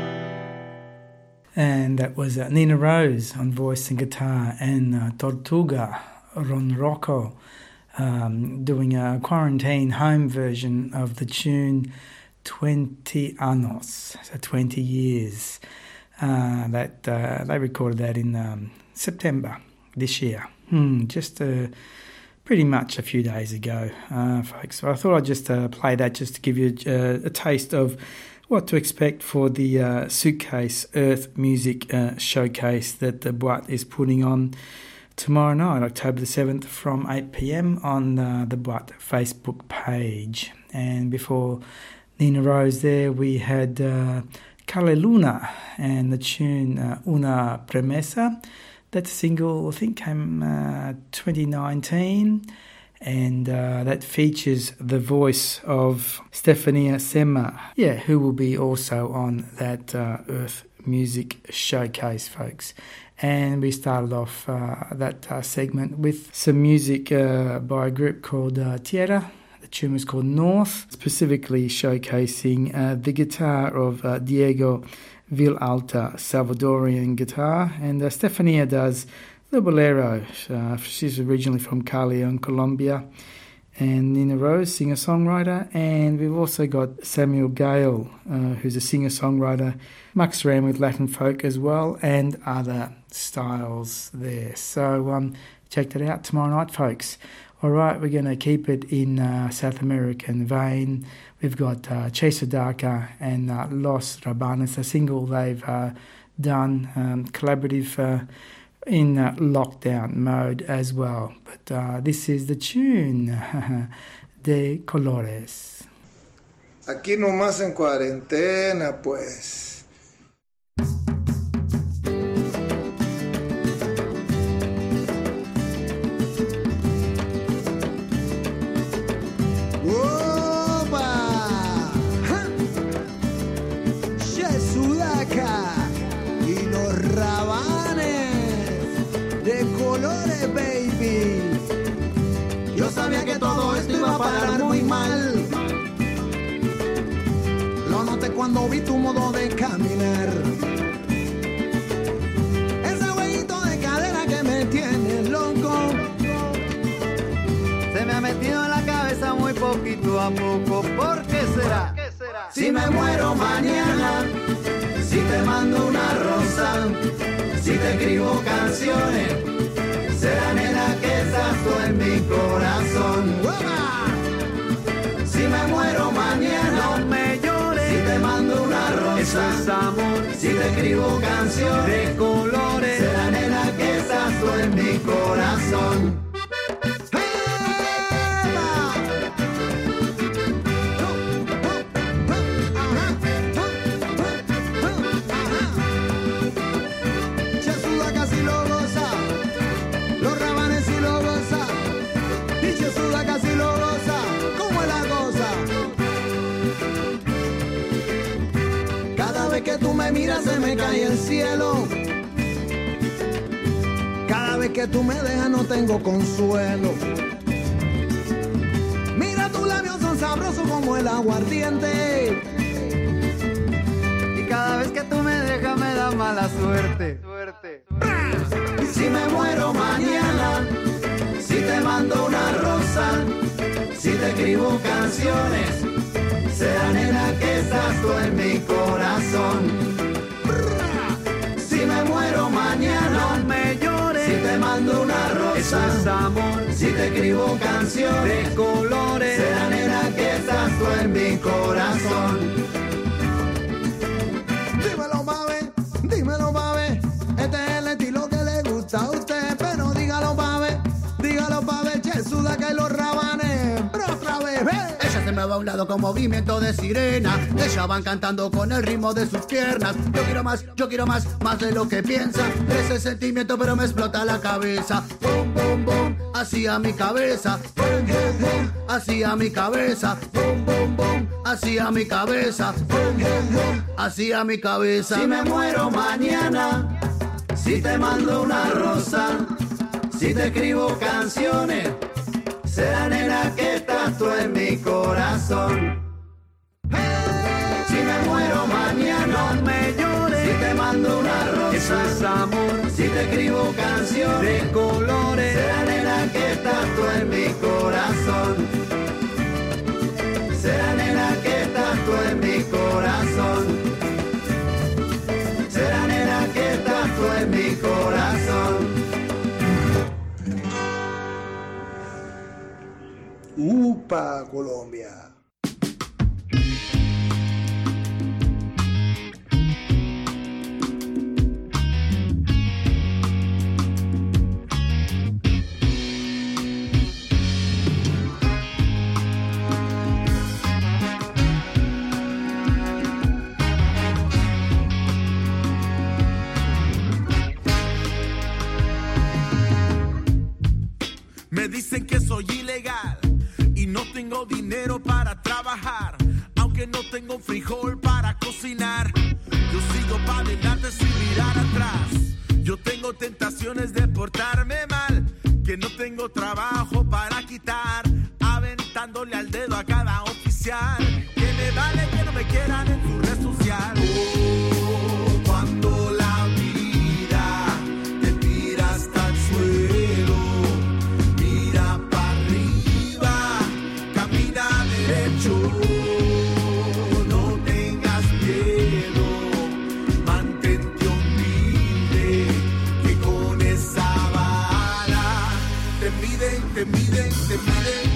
And that was uh, Nina Rose on voice and guitar, and uh, Tortuga Ron Rocco um, doing a quarantine home version of the tune twenty años, so twenty years. Uh, that uh, they recorded that in um, September this year, hmm, just uh, pretty much a few days ago, uh, folks. So I thought I'd just uh, play that just to give you uh, a taste of what to expect for the uh, Suitcase Earth Music uh, Showcase that the Boîte is putting on tomorrow night, October the seventh, from eight p.m. on uh, the Boîte Facebook page. And before Nina Rose there, we had uh, Kale Luna and the tune uh, Una Promesa. That single, I think, came uh, twenty nineteen, and uh, that features the voice of Stefania Sema, yeah, who will be also on that uh, Earth Music Showcase, folks. And we started off uh, that uh, segment with some music uh, by a group called uh, Tierra. The tune was called North, specifically showcasing uh, the guitar of uh, Diego Villalta, Salvadorian guitar, and uh, Stefania does the bolero. Uh, she's originally from Carleon, Colombia, and Nina Rose, singer-songwriter, and we've also got Samuel Gale, uh, who's a singer-songwriter, mucks around with Latin folk as well, and other styles there. So um, check that out tomorrow night, folks. All right, we're going to keep it in uh, South American vein. We've got uh, Chesodaca and uh, Los Rabanes, a single they've uh, done, um, collaborative uh, in uh, lockdown mode as well. But uh, this is the tune de Colores. Aquí nomás en cuarentena, pues. Sabía que todo esto cuando vi tu modo de caminar. Ese huequito de cadera que me tiene loco. Se me ha metido en la cabeza muy poquito a poco. ¿Por qué será? Si me muero mañana, si te mando una rosa, si te escribo canciones, será nena que estás tú en mi corazón. Si me muero mañana, no me llores, si te mando una rosa, eso es amor, si te escribo canciones de colores, será nena que estás tú en mi corazón. Que tú me miras se me cae el cielo. Cada vez que tú me dejas no tengo consuelo. Mira, tus labios son sabrosos como el aguardiente. Y cada vez que tú me dejas me da mala suerte. Suerte. Si me muero mañana, si te mando una rosa, si te escribo canciones, será nena que estás tú en mi corazón. Si me muero mañana, no me llores, si te mando una rosa, eso es amor, si te escribo canciones de colores, será nena que estás tú en mi corazón. Dímelo, mame, dímelo, mame, este es el estilo que le gusta a usted, pero dígalo, mame, dígalo, mame, che, suda que los rabanes, pero otra vez, ven. Se me va a un lado con movimiento de sirena. Ella van cantando con el ritmo de sus piernas. Yo quiero más, yo quiero más, más de lo que piensa. Ese sentimiento pero me explota la cabeza. Boom, boom, boom, así a mi cabeza. Boom, boom, boom, así a mi cabeza. Boom, boom, boom, así a mi cabeza. Boom, boom, boom, así a mi cabeza. Si me muero mañana, si te mando una rosa, si te escribo canciones, será nena que estás tú en mi corazón. Si me muero mañana, no me llores, si te mando una rosa, eso es amor, si te escribo canciones de colores, será nena que estás tú en mi corazón. Será nena que estás tú en mi corazón. Será nena que estás tú en mi corazón. Upa, Colombia. Me dicen que soy ilegal y no tengo dinero para trabajar, aunque no tengo frijol para cocinar. Yo sigo para adelante sin mirar atrás. Yo tengo tentaciones de portarme mal, que no tengo trabajo para quitar, aventándole al dedo a cada oficial. Que me vale que no me quieran en su red social. Oh, cuando la vida te tira hasta el suelo, mira para arriba, camina derecho, no tengas miedo, mantente humilde, que con esa vara te miden, te miden, te miden.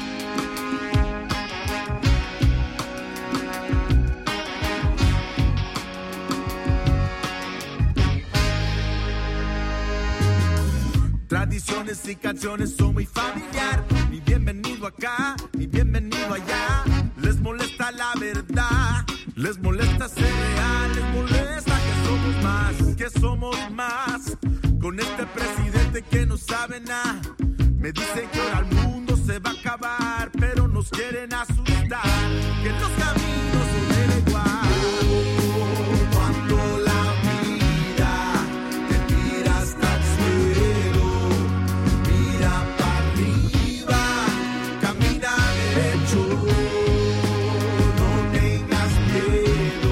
Tradiciones y canciones son muy familiar. Ni bienvenido acá, ni bienvenido allá. Les molesta la verdad, les molesta ser real, les molesta que somos más, que somos más. Con este presidente que no sabe nada. Me dicen que ahora el mundo se va a acabar, pero nos quieren asustar, que los caminos son del igual. Cuando la vida te tira hasta el suelo, mira para arriba, camina derecho, no tengas miedo.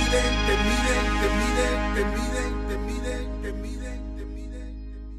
miden, te miden, te miden, te miden, te miden, te miden, te miden.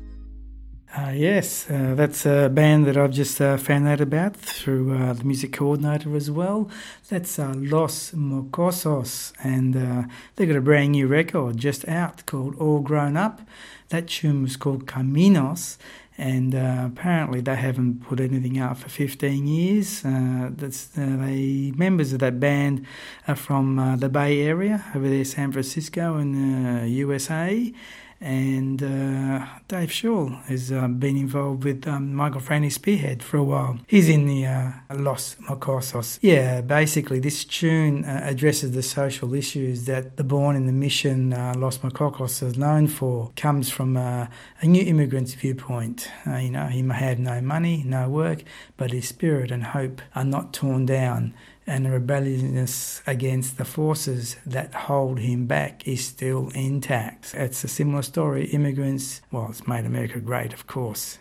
Uh, yes, uh, that's a band that I've just uh, found out about through uh, the music coordinator as well. That's uh, Los Mocosos, and uh, they've got a brand new record just out called All Grown Up. That tune was called Caminos, and uh, apparently they haven't put anything out for fifteen years. Uh, that's uh, they members of that band are from uh, the Bay Area over there, San Francisco in the uh, U S A. And uh, Dave Shaw has uh, been involved with um, Michael Franti Spearhead for a while. He's in the uh, Los Mocosos. Yeah, basically this tune uh, addresses the social issues that the Born in the Mission uh, Los Mococos is known for. Comes from uh, a new immigrant's viewpoint. Uh, you know, he may have no money, no work, but his spirit and hope are not torn down, and the rebelliousness against the forces that hold him back is still intact. It's a similar story. Immigrants, well, it's made America great, of course,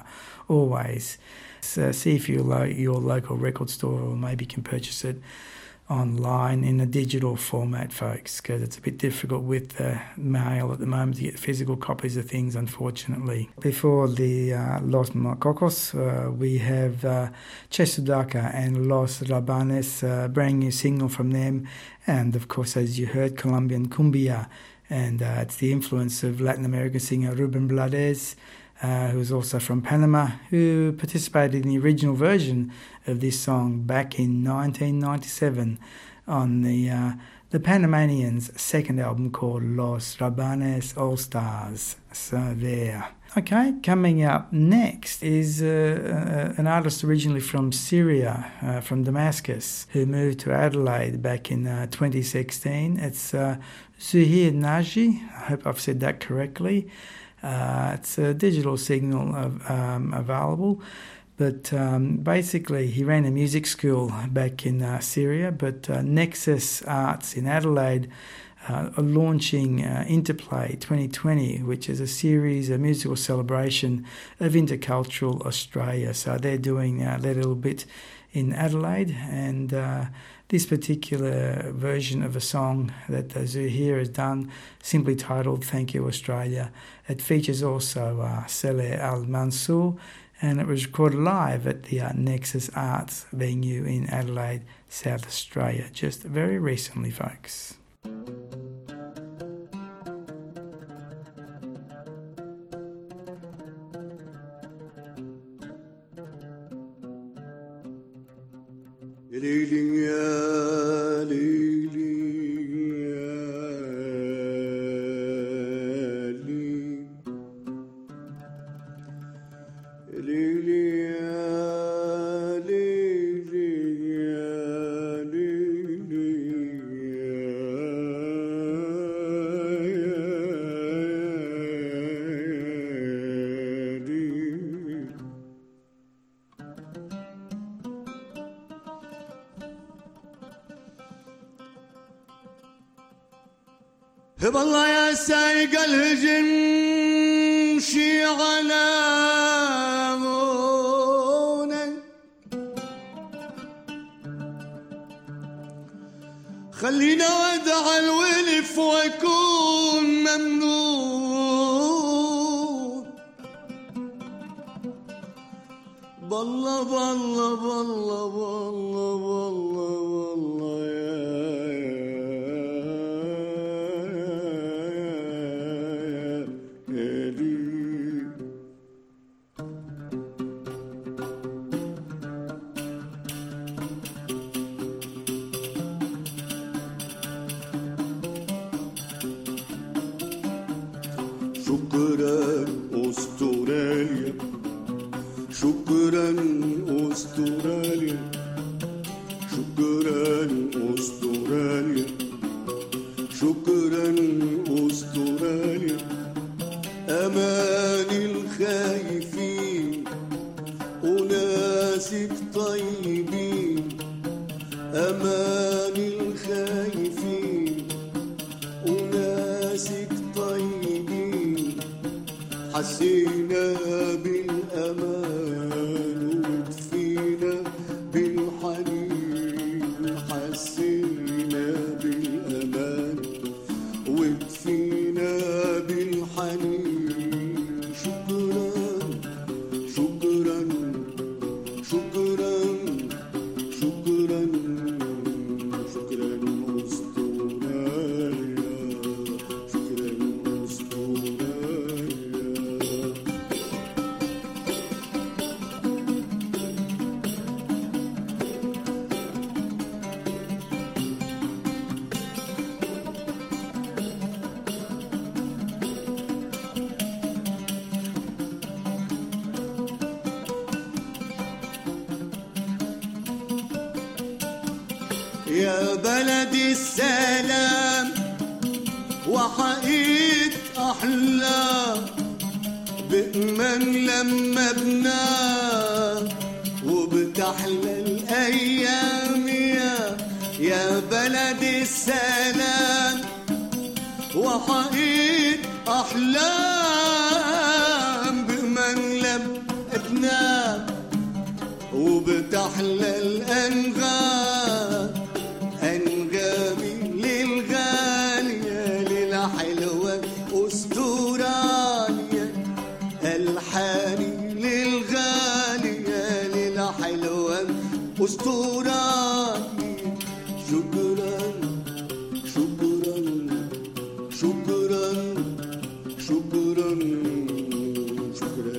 always. So see if you lo- your local record store, or maybe can purchase it online in a digital format, folks, because it's a bit difficult with the mail at the moment to get physical copies of things, unfortunately. Before the uh, Los Mococos, uh, we have uh, Che Sudaca and Los Rabanes, a uh, brand new single from them, and of course, as you heard, Colombian cumbia, and uh, it's the influence of Latin American singer Ruben Blades, Uh, who was also from Panama, who participated in the original version of this song back in nineteen ninety-seven on the uh, the Panamanians' second album called Los Rabanes All Stars. So there. Okay, coming up next is uh, uh, an artist originally from Syria, uh, from Damascus, who moved to Adelaide back in uh, twenty sixteen. It's uh, Zuhir Naji. I hope I've said that correctly. Uh, it's a digital signal of, um, available, but um, basically he ran a music school back in uh, Syria, but uh, Nexus Arts in Adelaide uh, are launching uh, Interplay twenty twenty, which is a series, a musical celebration of intercultural Australia. So they're doing uh, their little bit in Adelaide, and uh, this particular version of a song that uh, Zuhir has done, simply titled Thank You Australia. It features also uh, Saleh Al-Mansour, and it was recorded live at the uh, Nexus Arts venue in Adelaide, South Australia, just very recently, folks. والله يا سايق الهجن شي على غونك خلينا ودع الولف واكون ممنون بالله بالله بالله بالله بالله بالله شكرا أستراليا شكرا أستراليا شكرا أستراليا شكرا أستراليا أمان الخايفين وناسك طيبين أمان الخايفين وناسك طيبين حسينا بالأمان وطفينا بالحنين حسينا بالأمان يا بلدي السلام وحقيقة أحلام بأمان لما بنام وبتحلى الأيام يا يا بلدي السلام وحقيقة أحلام بأمان لما بنام وبتحلى الأنغام أنغامي للغالية للحلوة أستراليا ألحاني للغالية للحلوة أستراليا شكرا شكرا شكرا شكرا شكرا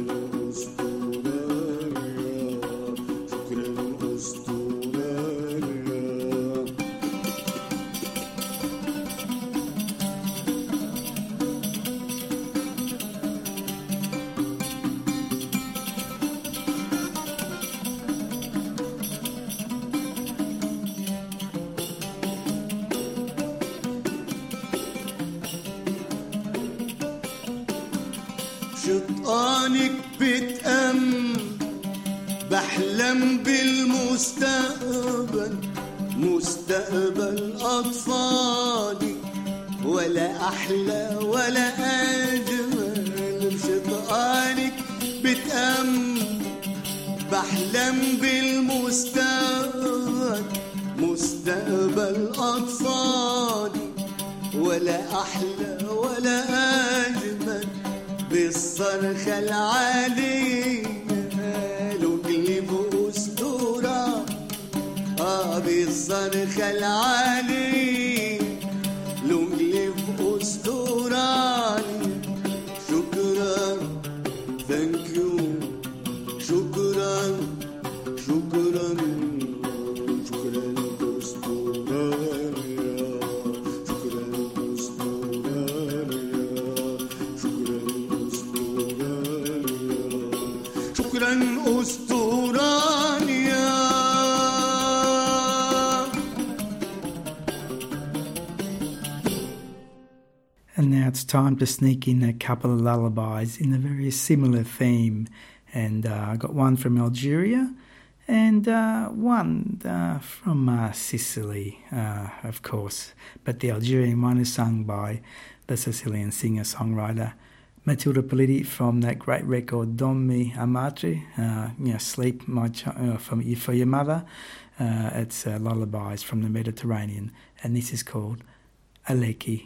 شطانك بتأم بحلم بالمستقبل مستقبل أطفالي ولا أحلى ولا أجمل شطانك بتأم بحلم بالمستقبل مستقبل أطفالي ولا أحلى ولا أجمل بالصرخة العالية لقلب أسطورة آه بالصرخة العالية لقلب أسطورة شكرا thank you شكرا شكرا شكرا أسطورة أستراليا. And now it's time to sneak in a couple of lullabies in a very similar theme. And uh, I got one from Algeria and uh, one uh, from uh, Sicily, uh, of course. But the Algerian one is sung by the Sicilian singer-songwriter Matilda Politi from that great record Dormi Amatri, uh, you know, Sleep my ch- uh, for, for Your Mother. Uh, it's uh, lullabies from the Mediterranean, and this is called Aleki.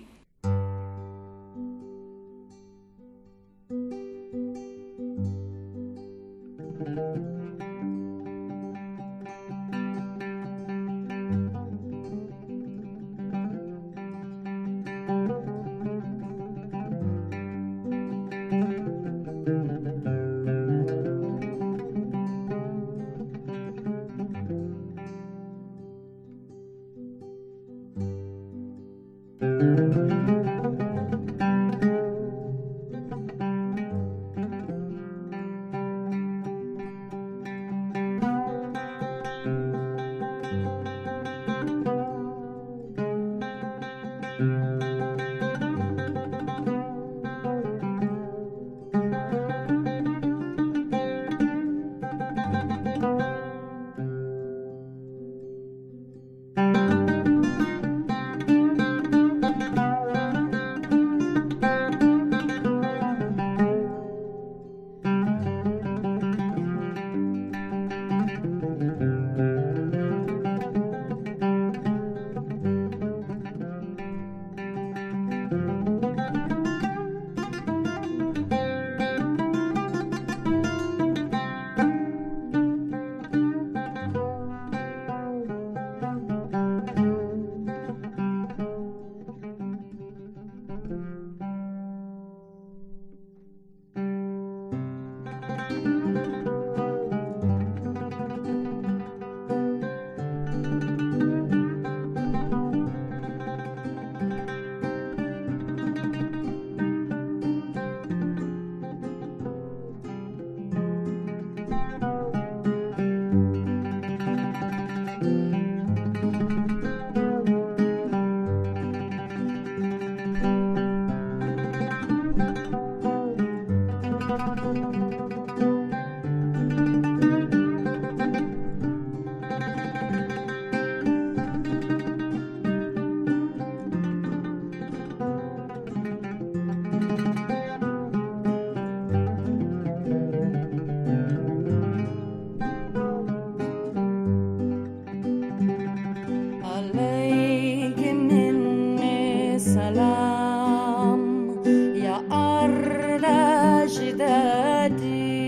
سلام يا أرض أجدادي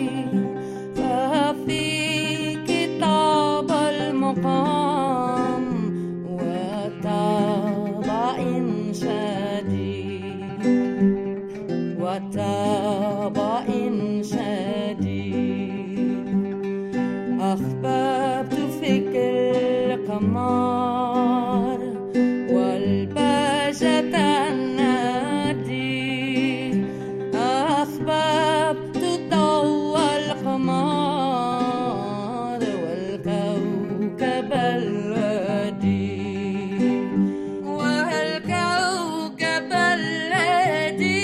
ففيك طاب المقام وطاب إنشادي وطاب إنشادي أحببت فيك القمر والبهجة النادي أحببت ضوء القمر والكوكب الوادي والكوكب الذي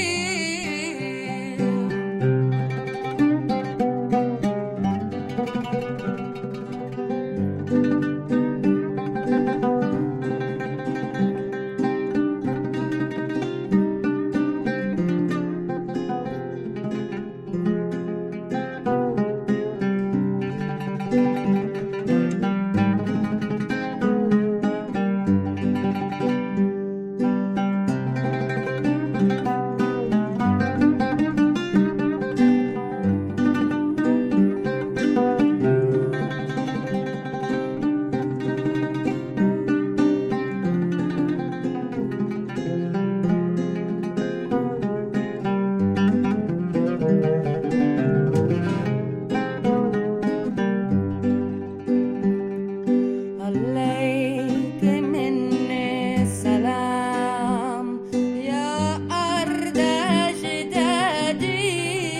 عليك مني السلام يا أرض أجدادي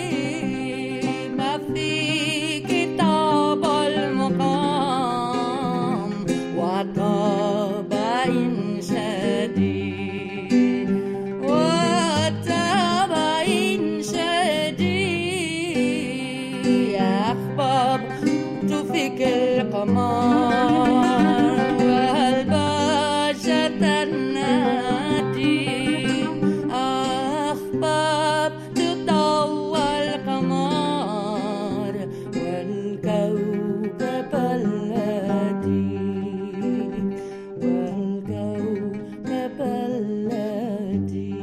ما فيك طاب المقام وطاب إنشادي وطاب إنشادي أحببت فيك القمر والبهجة النادي أحببت ضوء القمر والكوكب الذي والكوكب الذي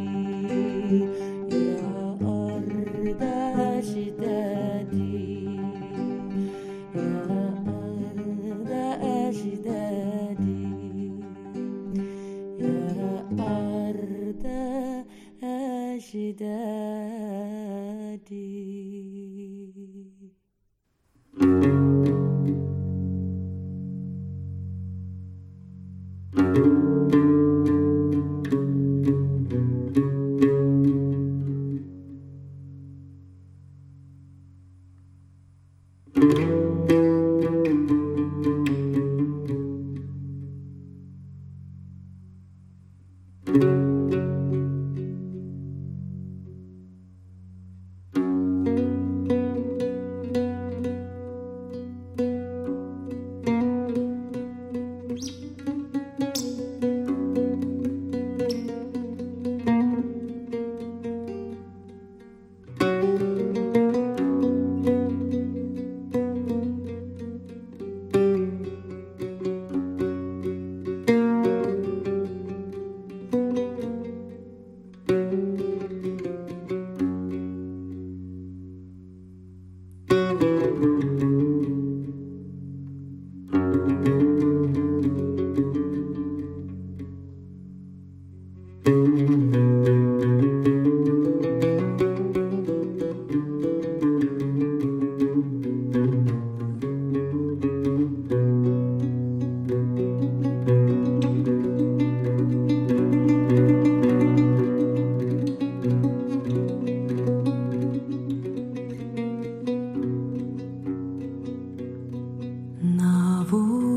يا أرض أجدادي يا أرض أجدادي يا أرض أجدادي.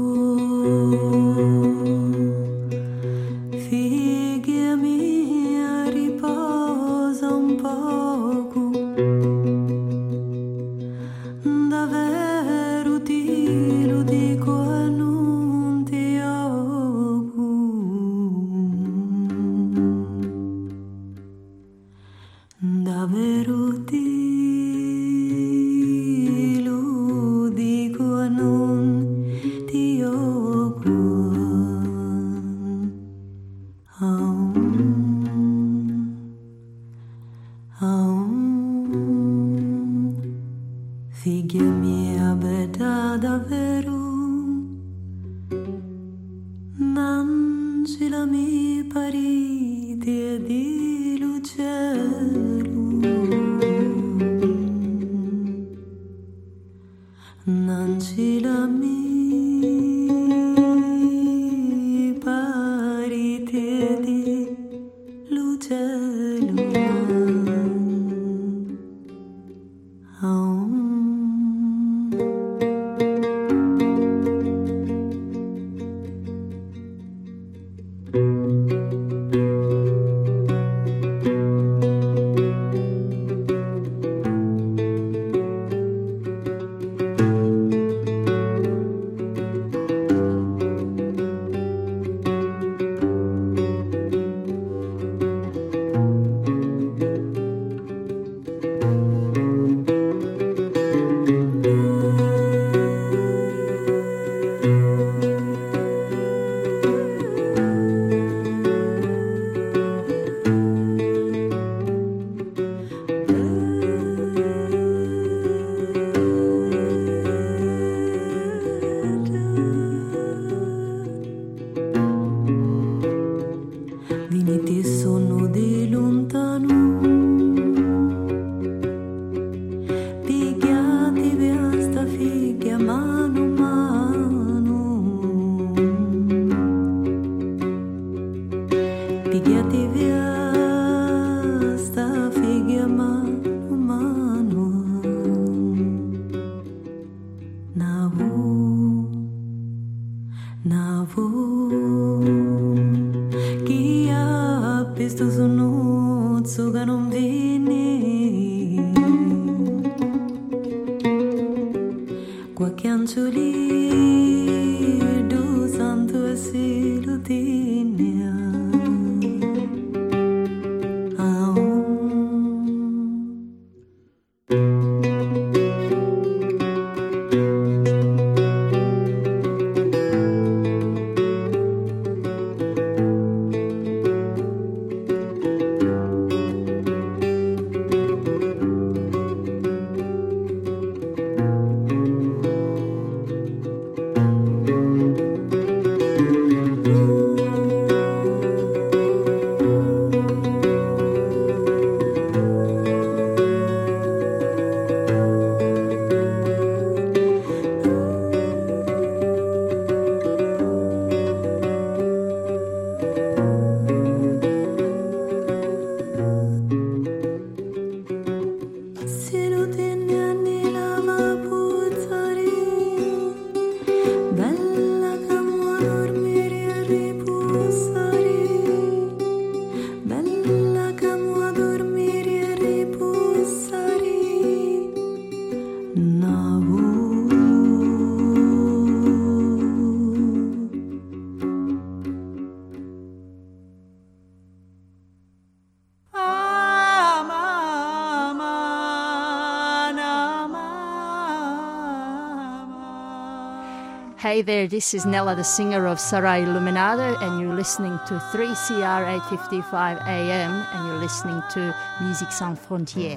Figue a minha Figlia mia bella davvero, non ci la mi parite di lucero, non ci la mi parite di lucero. Oh. Hey there, this is Nella, the singer of Sarai Illuminado, and you're listening to three C R eight fifty-five A M, and you're listening to Musique Sans Frontières.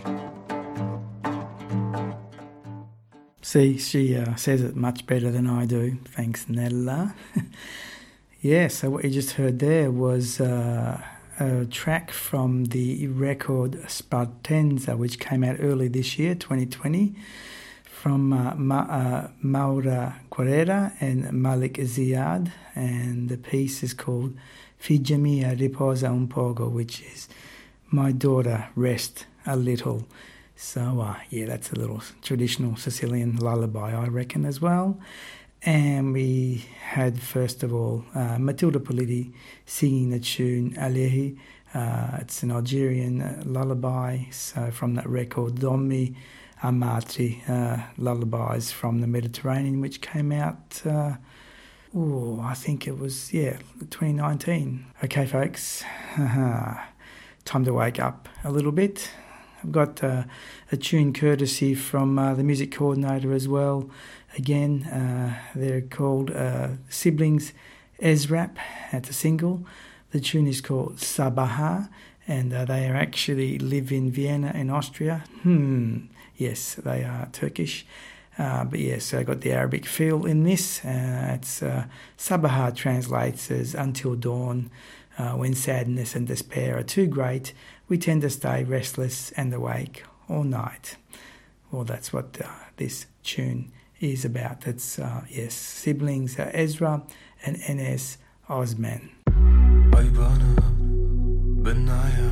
See, she uh, says it much better than I do. Thanks, Nella. Yeah, so what you just heard there was uh, a track from the record Spartenza, which came out early this year, twenty twenty. From uh, Ma- uh, Maura Guerrera and Malik Ziad, and the piece is called Figlia mia riposa un poco, which is My Daughter, Rest a Little. So, uh, yeah, that's a little traditional Sicilian lullaby, I reckon, as well. And we had, first of all, uh, Matilda Politi singing the tune Alehi. Uh, it's an Algerian uh, lullaby, so from that record, Dommi Amati, uh, lullabies from the Mediterranean, which came out, uh, oh, I think it was, yeah, twenty nineteen. Okay, folks, time to wake up a little bit. I've got uh, a tune courtesy from uh, the music coordinator as well. Again, uh, they're called uh, Siblings Ezrap. It's a single. The tune is called Sabaha, and uh, they are actually live in Vienna in Austria. Hmm, yes, they are Turkish. Uh, but yes, I got the Arabic feel in this. Uh, it's uh, Sabaha translates as until dawn. Uh, when sadness and despair are too great, we tend to stay restless and awake all night. Well, that's what uh, this tune is about. It's, uh, yes, siblings uh, Ezra and Enes Osman. Ay bana, ben aya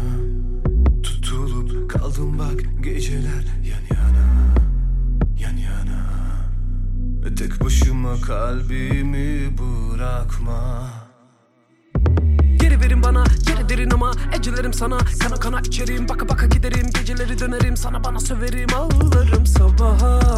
tutulup kaldım bak geceler yan yana, yan yana. Tek başıma kalbimi bırakma. Geri verin bana, geri derin ama ecelerim sana. Kana kana içerim, baka baka giderim. Geceleri dönerim, sana bana söverim. Ağlarım sabaha,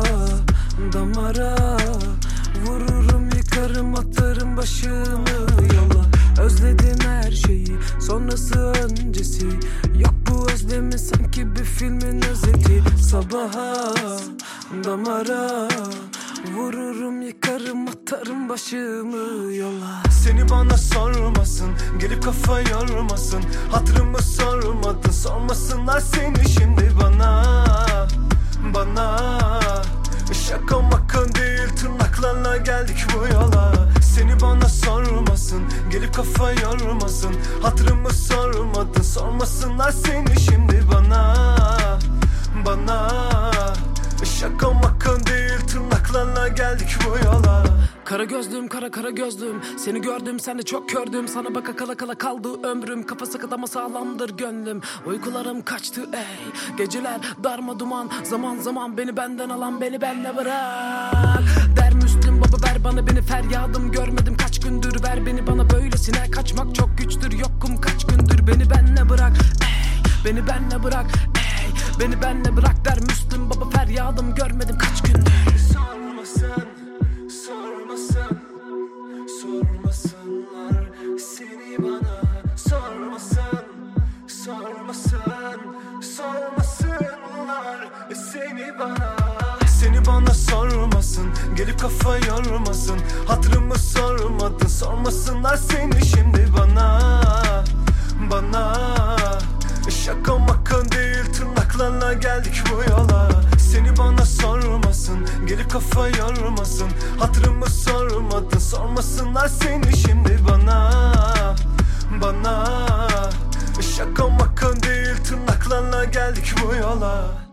damara vururum, yıkarım, atarım başımı yola. Özledim her şeyi, sonrası öncesi. Yok bu özlemi sanki bir filmin özeti. Sabaha, damara vururum, yıkarım, atarım başımı yola. Seni bana sormasın, gelip kafa yormasın. Hatırımı sormadın, sormasınlar seni şimdi bana. Bana şaka maka değil, tırnaklarla geldik bu yola. Seni bana sormasın, gelip kafa yormasın. Hatırımı sormadın, sormasınlar seni şimdi bana. Bana şaka maka değil, tırnaklarla geldik bu yola. Kara gözlüm, kara kara gözlüm. Seni gördüm, sen de çok gördüm. Sana baka kala kala kaldı ömrüm. Kafa sıkı ama sağlamdır gönlüm. Uykularım kaçtı ey. Geceler darma duman. Zaman zaman beni benden alan, beni benle bırak. Der Müslüm baba ver bana beni, feryadım görmedim kaç gündür. Ver beni bana böylesine, kaçmak çok güçtür. Yokum kaç gündür, beni benle bırak ey. Beni benle bırak ey. Beni benle bırak der Müslüm baba, feryadım görmedim kaç gündür. Sormasın, sormasın, sormasınlar seni bana. Sormasın, sormasın, sormasınlar seni bana. Seni bana sormasın, gelip kafa yormasın. Hatırımı sormadın, sormasınlar seni şimdi bana. Bana şaka maka değil, tırnaklarla geldik bu yola. Seni bana sormasın, gelip kafa yormasın. Hatırımı sormadın, sormasınlar seni şimdi bana. Bana şaka maka değil, tırnaklarla geldik bu yola.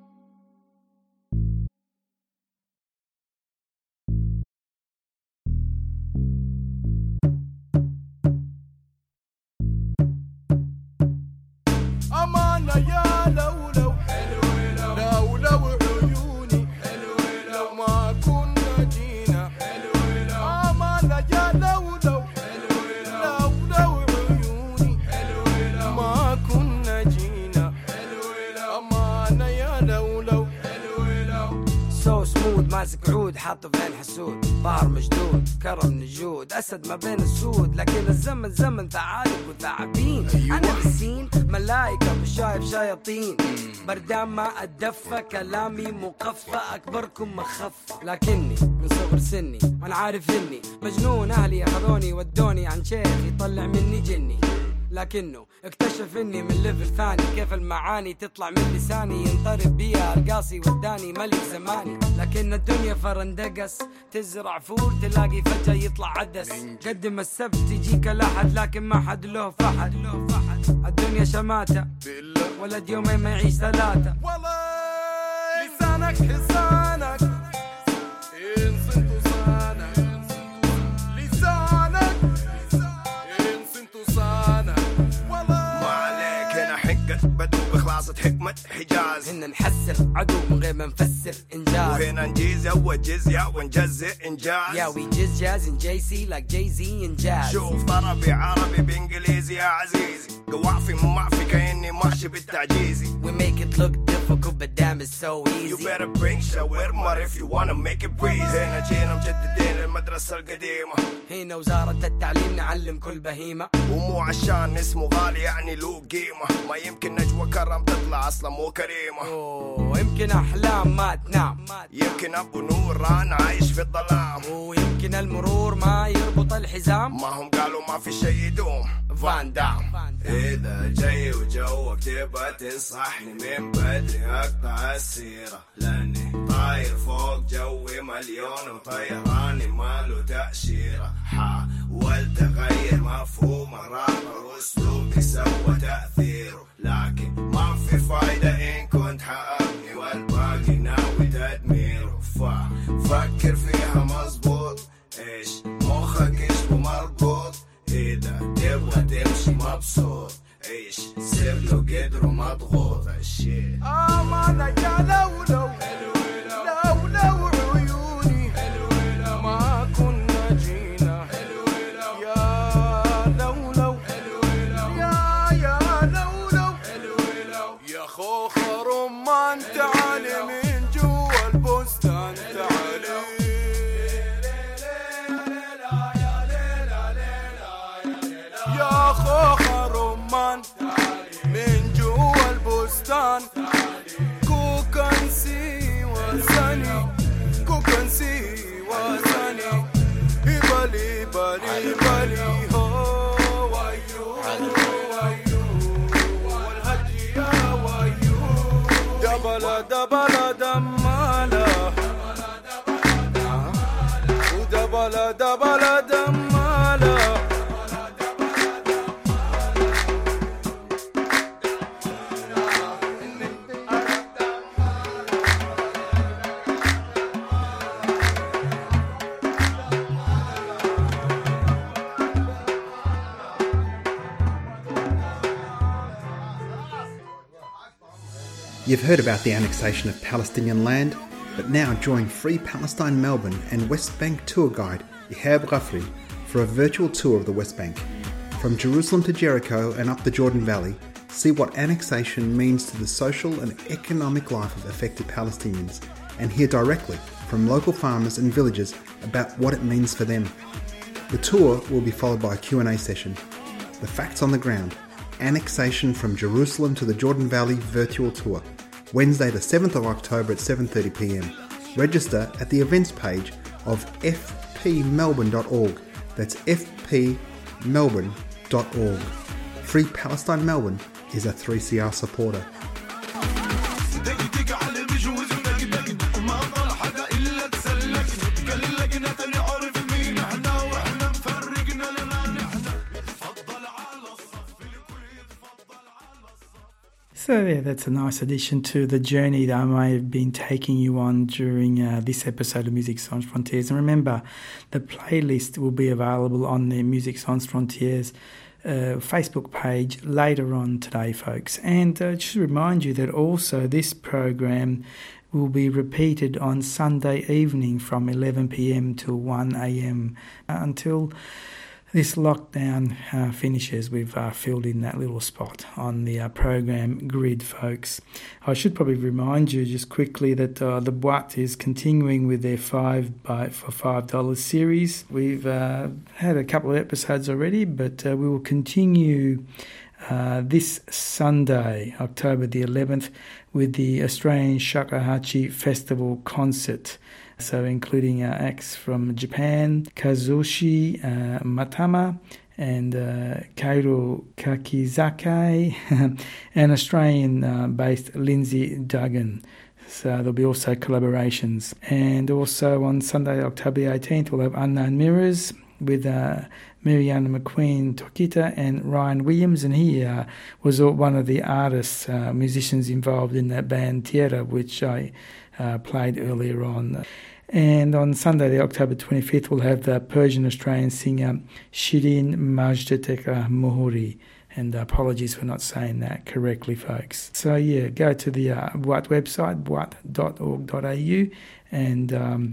ماسك عود حاطه في عين حسود. بحر مشدود كرم نجود، اسد ما بين السود. لكن الزمن زمن ثعالب وثعابين. انا بالسين ملايكه مش شايف شياطين. بردان ما اتدفى، كلامي مقفى، اكبركم مخف. لكني من صغر سني وانا عارف اني مجنون. اهلي اخذوني ودوني عن شيخ يطلع مني جني. لكنه اكتشف اني من ليفل ثاني. كيف المعاني تطلع من لساني، ينطرب بيها ارقاصي وداني ملك زماني. لكن الدنيا فرندقس، تزرع فول تلاقي فجأة يطلع عدس. قدم السبت يجيك الاحد، لكن ما حد له فحد. الدنيا شماتة، ولد يومين ما يعيش ثلاثة. لسانك حصانك إن صنت صانك. لسانك إن صنت صانك. ما عليك هنا حقك بدو بخلاصة حكمة حجاز. هنا نحسر عدو من غير ما نفسر إنجاز. وهنا نجيز أول جزية ونجزء إنجاز. Yeah we just jazz and J C like Jay-Z and jazz. شوف طربي عربي بإنجليزي يا عزيزي. قوافي ممعفي كأني ماشي بالتعجيزي. We make it look difficult but damn it's so easy. You better bring shawarma if you wanna make it breezy. هنا جينا مجددين المدرسة القديمة. هنا وزارة التعليم نعلم كل بهيمة. ومو عشان اسمه غالي يعني له قيمة. ما يمكن نجوى كرم تطلع أصلا مو كريمة. أوه يمكن أحلام ما تنام. يمكن أبو نور أنا عايش في الظلام. ويمكن المرور ما يربط الحزام. ما هم قالوا ما في شيء يدوم. فان دام. إذا جاي وجوك تبى تنصحني من بدري أقطع السيرة، لأني طاير فوق جوي مليون وطيراني ماله تأشيرة. حاولت أغير مفهوم الرابر وأسلوبي سوى تأثيره، لكن ما في فايدة إن كنت حأبني والباقي ناوي تدميره. ففكر فيها مظبوط، إيش مخك إيش مربوط. إذا تبغى تمشي مبسوط عيش سيب له قدره مضغوط الشيء. أمانة يا لولو لو لو عيوني ما كنا جينا يا لولو يا يا لولو يا خوخ رمان تعالي من جوا البستان تعالي يا خوخ رمان من جوا البستان. كوكنسي وزني كوكنسي وزني بالي بالي بالي هو ويو ويو والهدي يا ويو دبل دبل دمالة ودبل دبل دمالة. You've heard about the annexation of Palestinian land, but now join Free Palestine Melbourne and West Bank tour guide Ihab Ghafri for a virtual tour of the West Bank. From Jerusalem to Jericho and up the Jordan Valley, see what annexation means to the social and economic life of affected Palestinians and hear directly from local farmers and villagers about what it means for them. The tour will be followed by a Q and A session. The facts on the ground. Annexation from Jerusalem to the Jordan Valley virtual tour. Wednesday the seventh of October at seven thirty p m. Register at the events page of f p melbourne dot org. That's f p melbourne dot org. Free Palestine Melbourne is a three C R supporter. So yeah, that's a nice addition to the journey that I may have been taking you on during uh, this episode of Music Sans Frontiers. And remember, the playlist will be available on the Music Sans Frontiers uh, Facebook page later on today, folks. And uh, just to remind you that also this program will be repeated on Sunday evening from eleven p m till one a m uh, until this lockdown uh, finishes. We've uh, filled in that little spot on the uh, program grid, folks. I should probably remind you just quickly that uh, the Boîte is continuing with their five by for five dollars series. We've uh, had a couple of episodes already, but uh, we will continue uh, this Sunday, October the eleventh, with the Australian Shakuhachi Festival concert. So including uh, acts from Japan, Kazushi uh, Matama and uh, Kairo Kakizake and Australian-based uh, Lindsay Duggan. So there'll be also collaborations. And also on Sunday, October the eighteenth, we'll have Unknown Mirrors with uh, Mariana McQueen Tokita and Ryan Williams, and he uh, was one of the artists, uh, musicians involved in that band Tierra, which I uh, played earlier on. And on Sunday, the October twenty-fifth, we'll have the Persian-Australian singer Shirin Majdateka Mohori. And apologies for not saying that correctly, folks. So, yeah, go to the uh, Boîte website, boîte dot org dot a u, and um,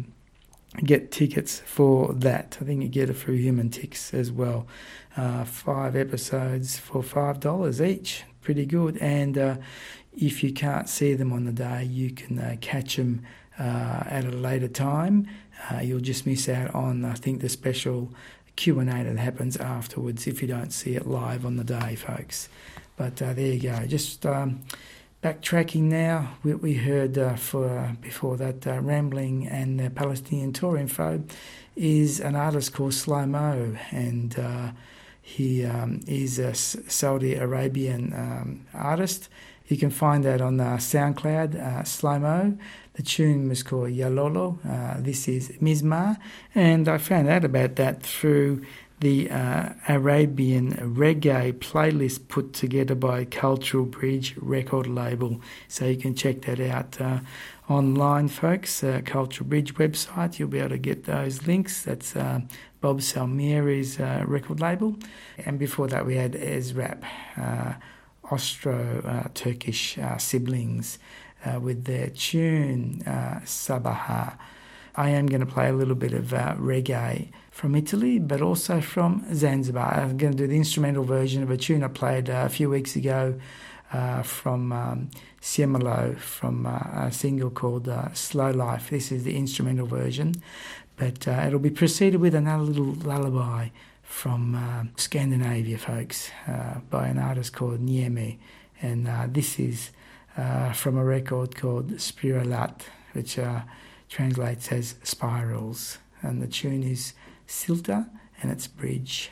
get tickets for that. I think you get it through Human Tix as well. Uh, five episodes for five dollars each. Pretty good. And uh, if you can't see them on the day, you can uh, catch them Uh, at a later time. Uh, you'll just miss out on, I think, the special Q and A that happens afterwards if you don't see it live on the day, folks. But uh, there you go. Just um, backtracking now, we, we heard uh, for uh, before that uh, Rambling and the Palestinian Tour info is an artist called Slow Mo, and uh, He um, is a Saudi Arabian um, artist. You can find that on uh, SoundCloud, uh, Slow-Mo. The tune was called Yalolo. Uh, this is Mizmar. And I found out about that through the uh, Arabian reggae playlist put together by Cultural Bridge record label. So you can check that out uh, online, folks. Uh, Cultural Bridge website, you'll be able to get those links. That's uh, Bob Salmieri's uh, record label. And before that we had Ezrap, uh, Austro-Turkish uh, uh, siblings uh, with their tune uh, Sabaha. I am going to play a little bit of uh, reggae from Italy, but also from Zanzibar. I'm going to do the instrumental version of a tune I played uh, a few weeks ago uh, from um, Siemolo, from uh, a single called uh, Slow Life. This is the instrumental version, but uh, it'll be preceded with another little lullaby from uh, Scandinavia, folks, uh, by an artist called Niemi. And uh, this is uh, from a record called Spiralat, which uh, translates as spirals. And the tune is Silta and it's Bridge.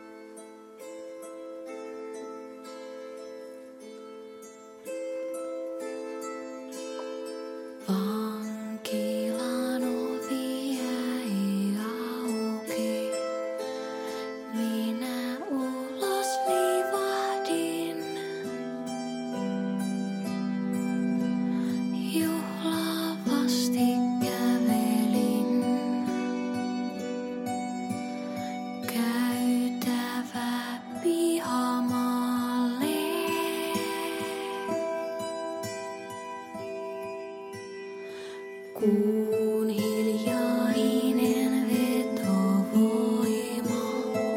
Kuun hiljainen vetovoima,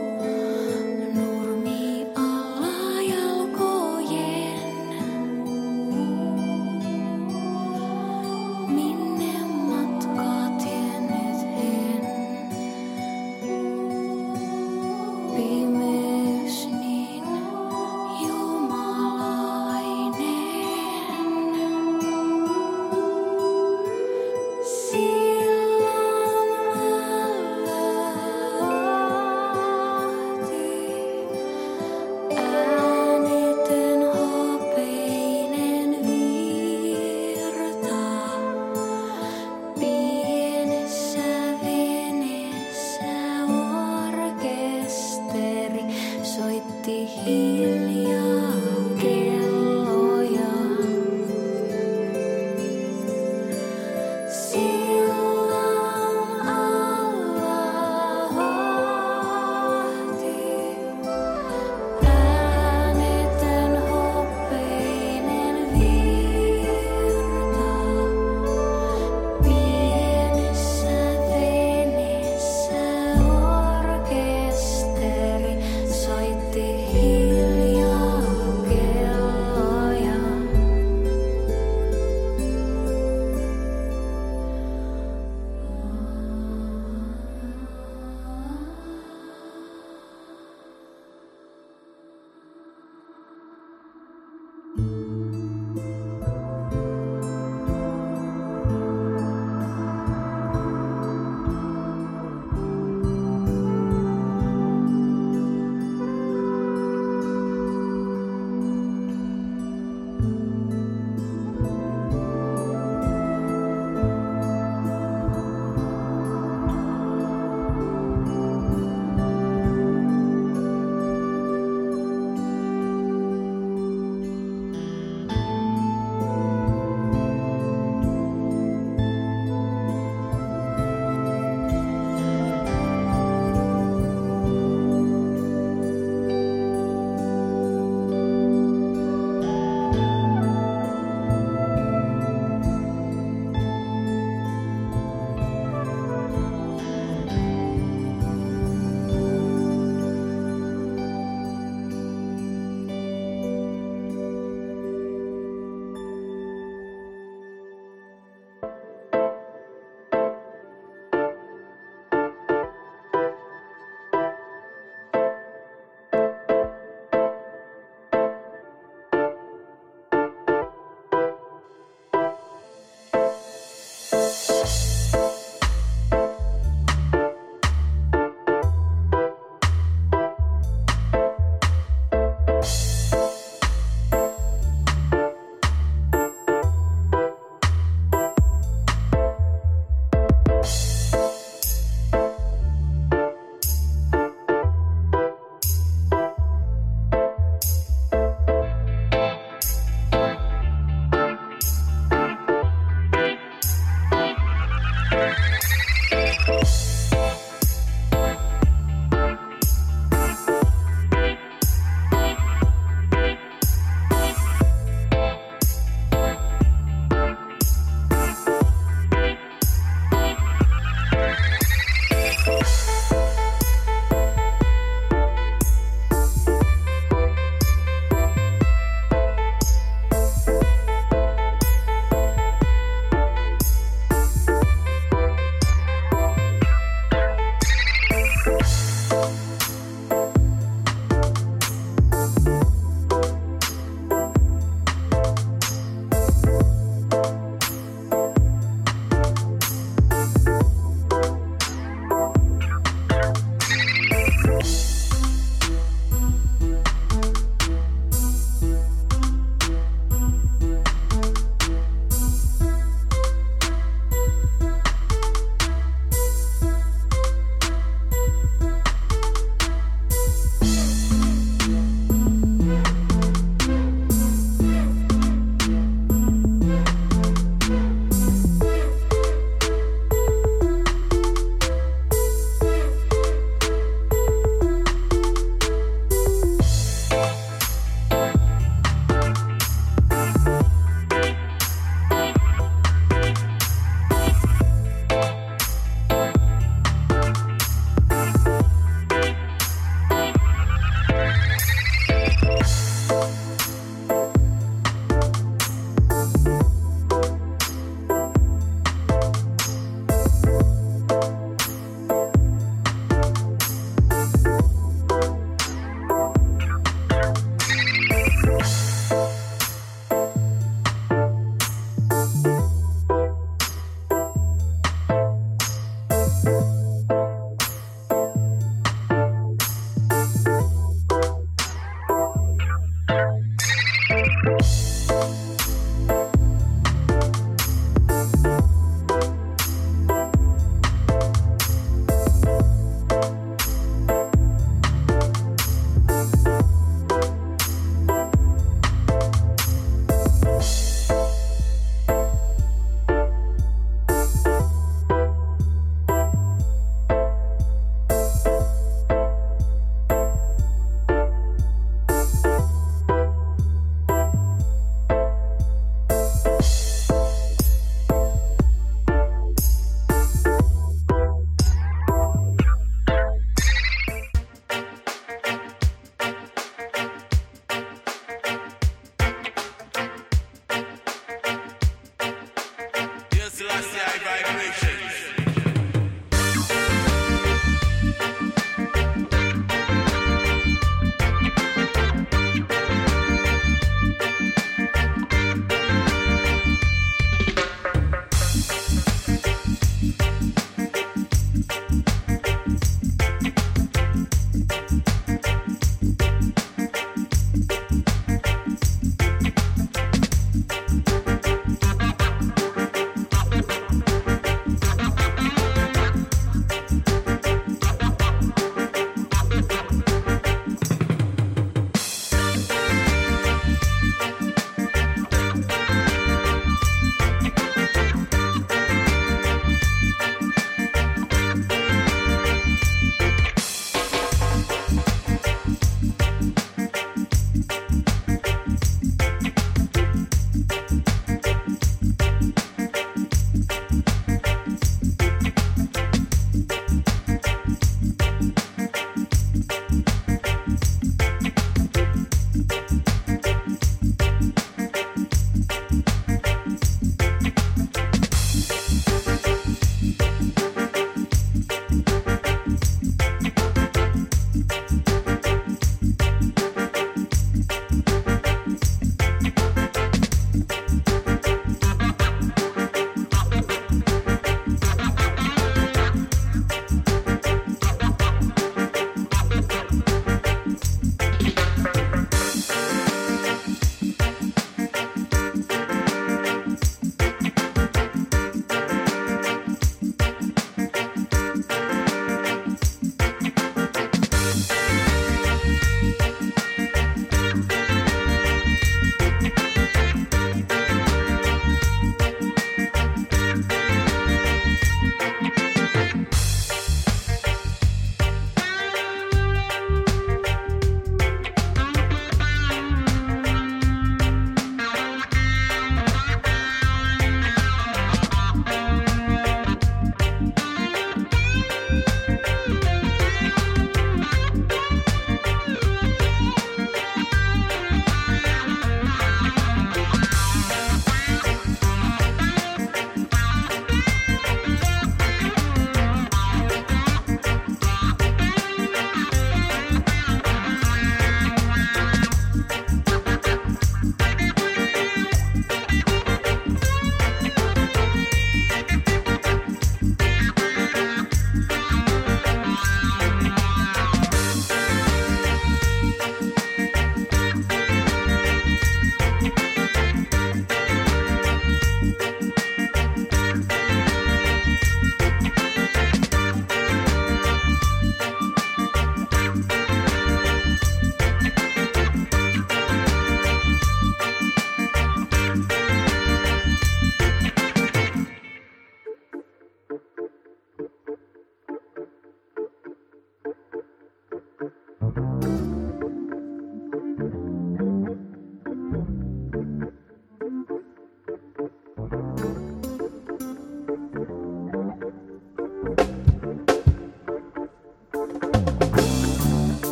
nurmi alla jalkojen. Minne matkaa tiennyt en, pimeys niin jumalainen.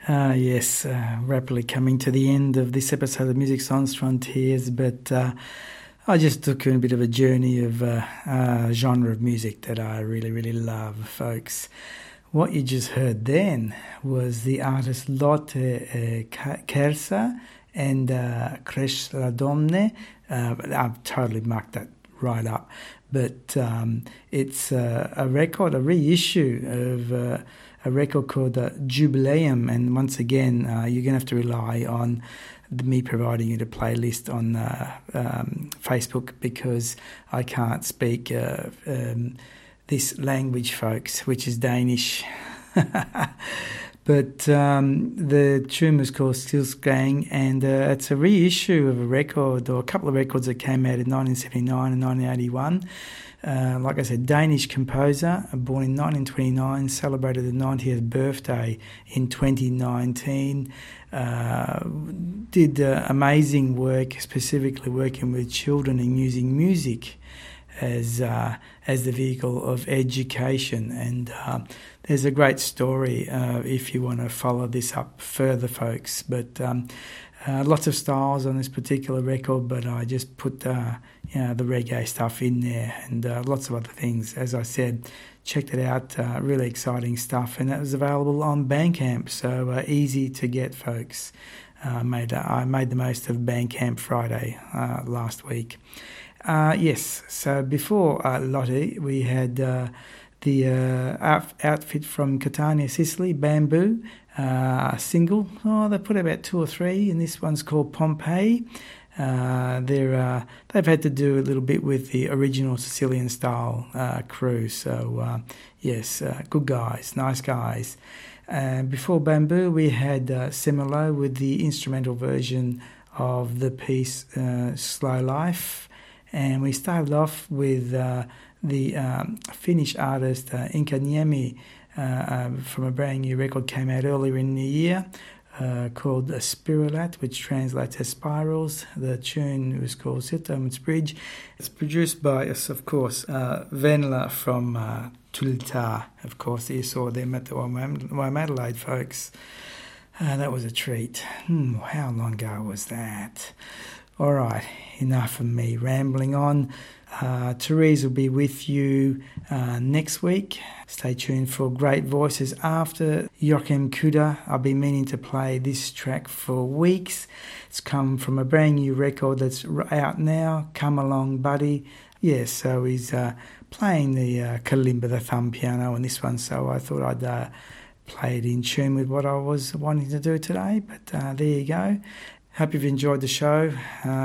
Uh, yes, uh, rapidly coming to the end of this episode of Music Sans Frontiers, but uh, I just took you on a bit of a journey of uh, uh, genre of music that I really, really love, folks. What you just heard then was the artist Lotte uh, Kersa and uh, Kresh Radomne. Uh, I've totally mucked that right up, but um, it's uh, a record, a reissue of uh, a record called uh, Jubileum, and once again uh, you're going to have to rely on the, me providing you the playlist on uh, um, Facebook, because I can't speak uh, um, this language, folks, which is Danish. But um, the tune was called Stilsgang, and uh, it's a reissue of a record, or a couple of records that came out in nineteen seventy-nine and nineteen eighty-one. Uh, like I said, Danish composer, born in nineteen twenty-nine, celebrated the ninetieth birthday in twenty nineteen, uh, did uh, amazing work, specifically working with children and using music as uh, as the vehicle of education. And uh, there's a great story uh, if you want to follow this up further, folks. But um, uh, lots of styles on this particular record, but I just put uh, you know, the reggae stuff in there, and uh, lots of other things. As I said, checked it out, uh, really exciting stuff, and it was available on Bandcamp, so uh, easy to get, folks. Uh, made uh, I made the most of Bandcamp Friday uh, last week. Uh, yes, so before uh, Lotte, we had uh, the uh, out- outfit from Catania, Sicily, Bamboo, uh, a single. Oh, they put about two or three, and this one's called Pompeii. Uh, they're, uh, they've had to do a little bit with the original Sicilian style uh, crew, so uh, yes, uh, good guys, nice guys. Uh, before Bamboo, we had uh, Semelo with the instrumental version of the piece uh, Slow Life. And we started off with uh, the um, Finnish artist uh, Inka Niemi uh, uh, from a brand new record came out earlier in the year uh, called uh, Spiralat, which translates as Spirals. The tune was called Siltamuts Bridge. It's produced by us, of course, uh, Venla from uh, Tulta. Of course, you saw them at the Womadelaide, folks. Uh, that was a treat. Hmm, how long ago was that? All right, enough of me rambling on. Uh, Therese will be with you uh, next week. Stay tuned for great voices after Joachim Kuda. I've been meaning to play this track for weeks. It's come from a brand new record that's out now, Come Along Buddy. Yeah, so he's uh, playing the uh, kalimba, the thumb piano on this one, so I thought I'd uh, play it in tune with what I was wanting to do today, but uh, there you go. Hope you've enjoyed the show.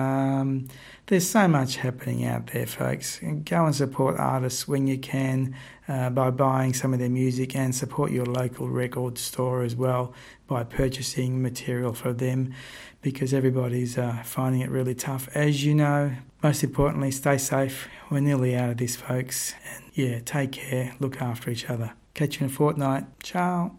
Um, there's so much happening out there, folks. Go and support artists when you can uh, by buying some of their music, and support your local record store as well by purchasing material for them, because everybody's uh, finding it really tough. As you know, most importantly, stay safe. We're nearly out of this, folks. And yeah, take care. Look after each other. Catch you in a fortnight. Ciao.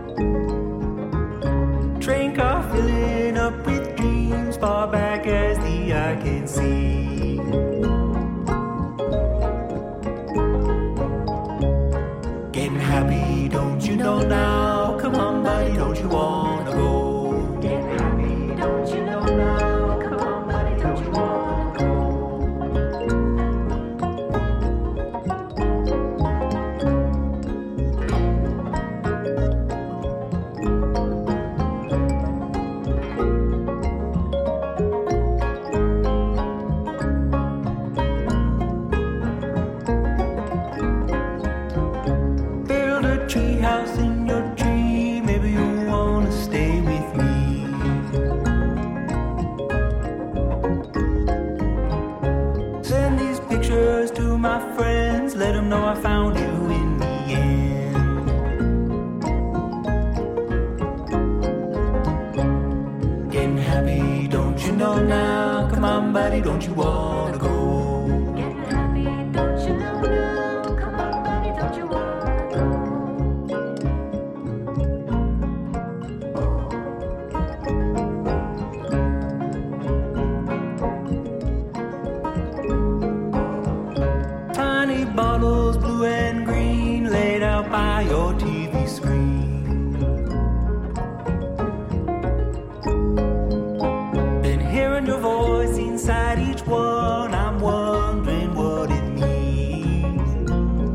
Train car filling up with dreams far back as the don't you wanna go? Getting happy, don't you know now? Come on, buddy, don't you wanna go? Tiny bottles, blue and green, laid out by your T V screen. Been hearing your voice inside each one, I'm wondering what it means.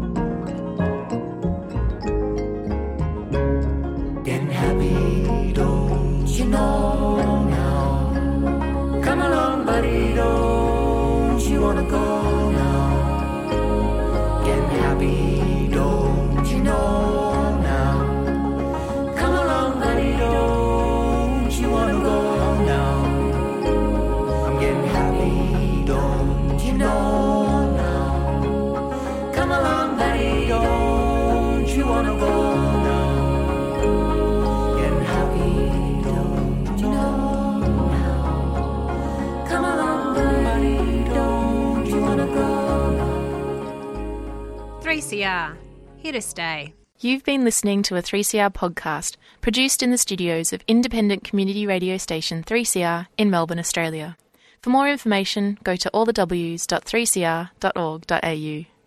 Getting happy, don't you know now? Come along, buddy, don't you wanna go now? Getting happy, don't you know now? Come along, buddy, don't you wanna go now? I'm getting happy, don't you know now? Come along, buddy, don't you wanna go now? Getting happy, don't you know now? Come along, buddy, don't you wanna go now? three C R, here to stay. You've been listening to a three C R podcast produced in the studios of independent community radio station three C R in Melbourne, Australia. For more information, go to all the w s dot three c r dot org dot a u.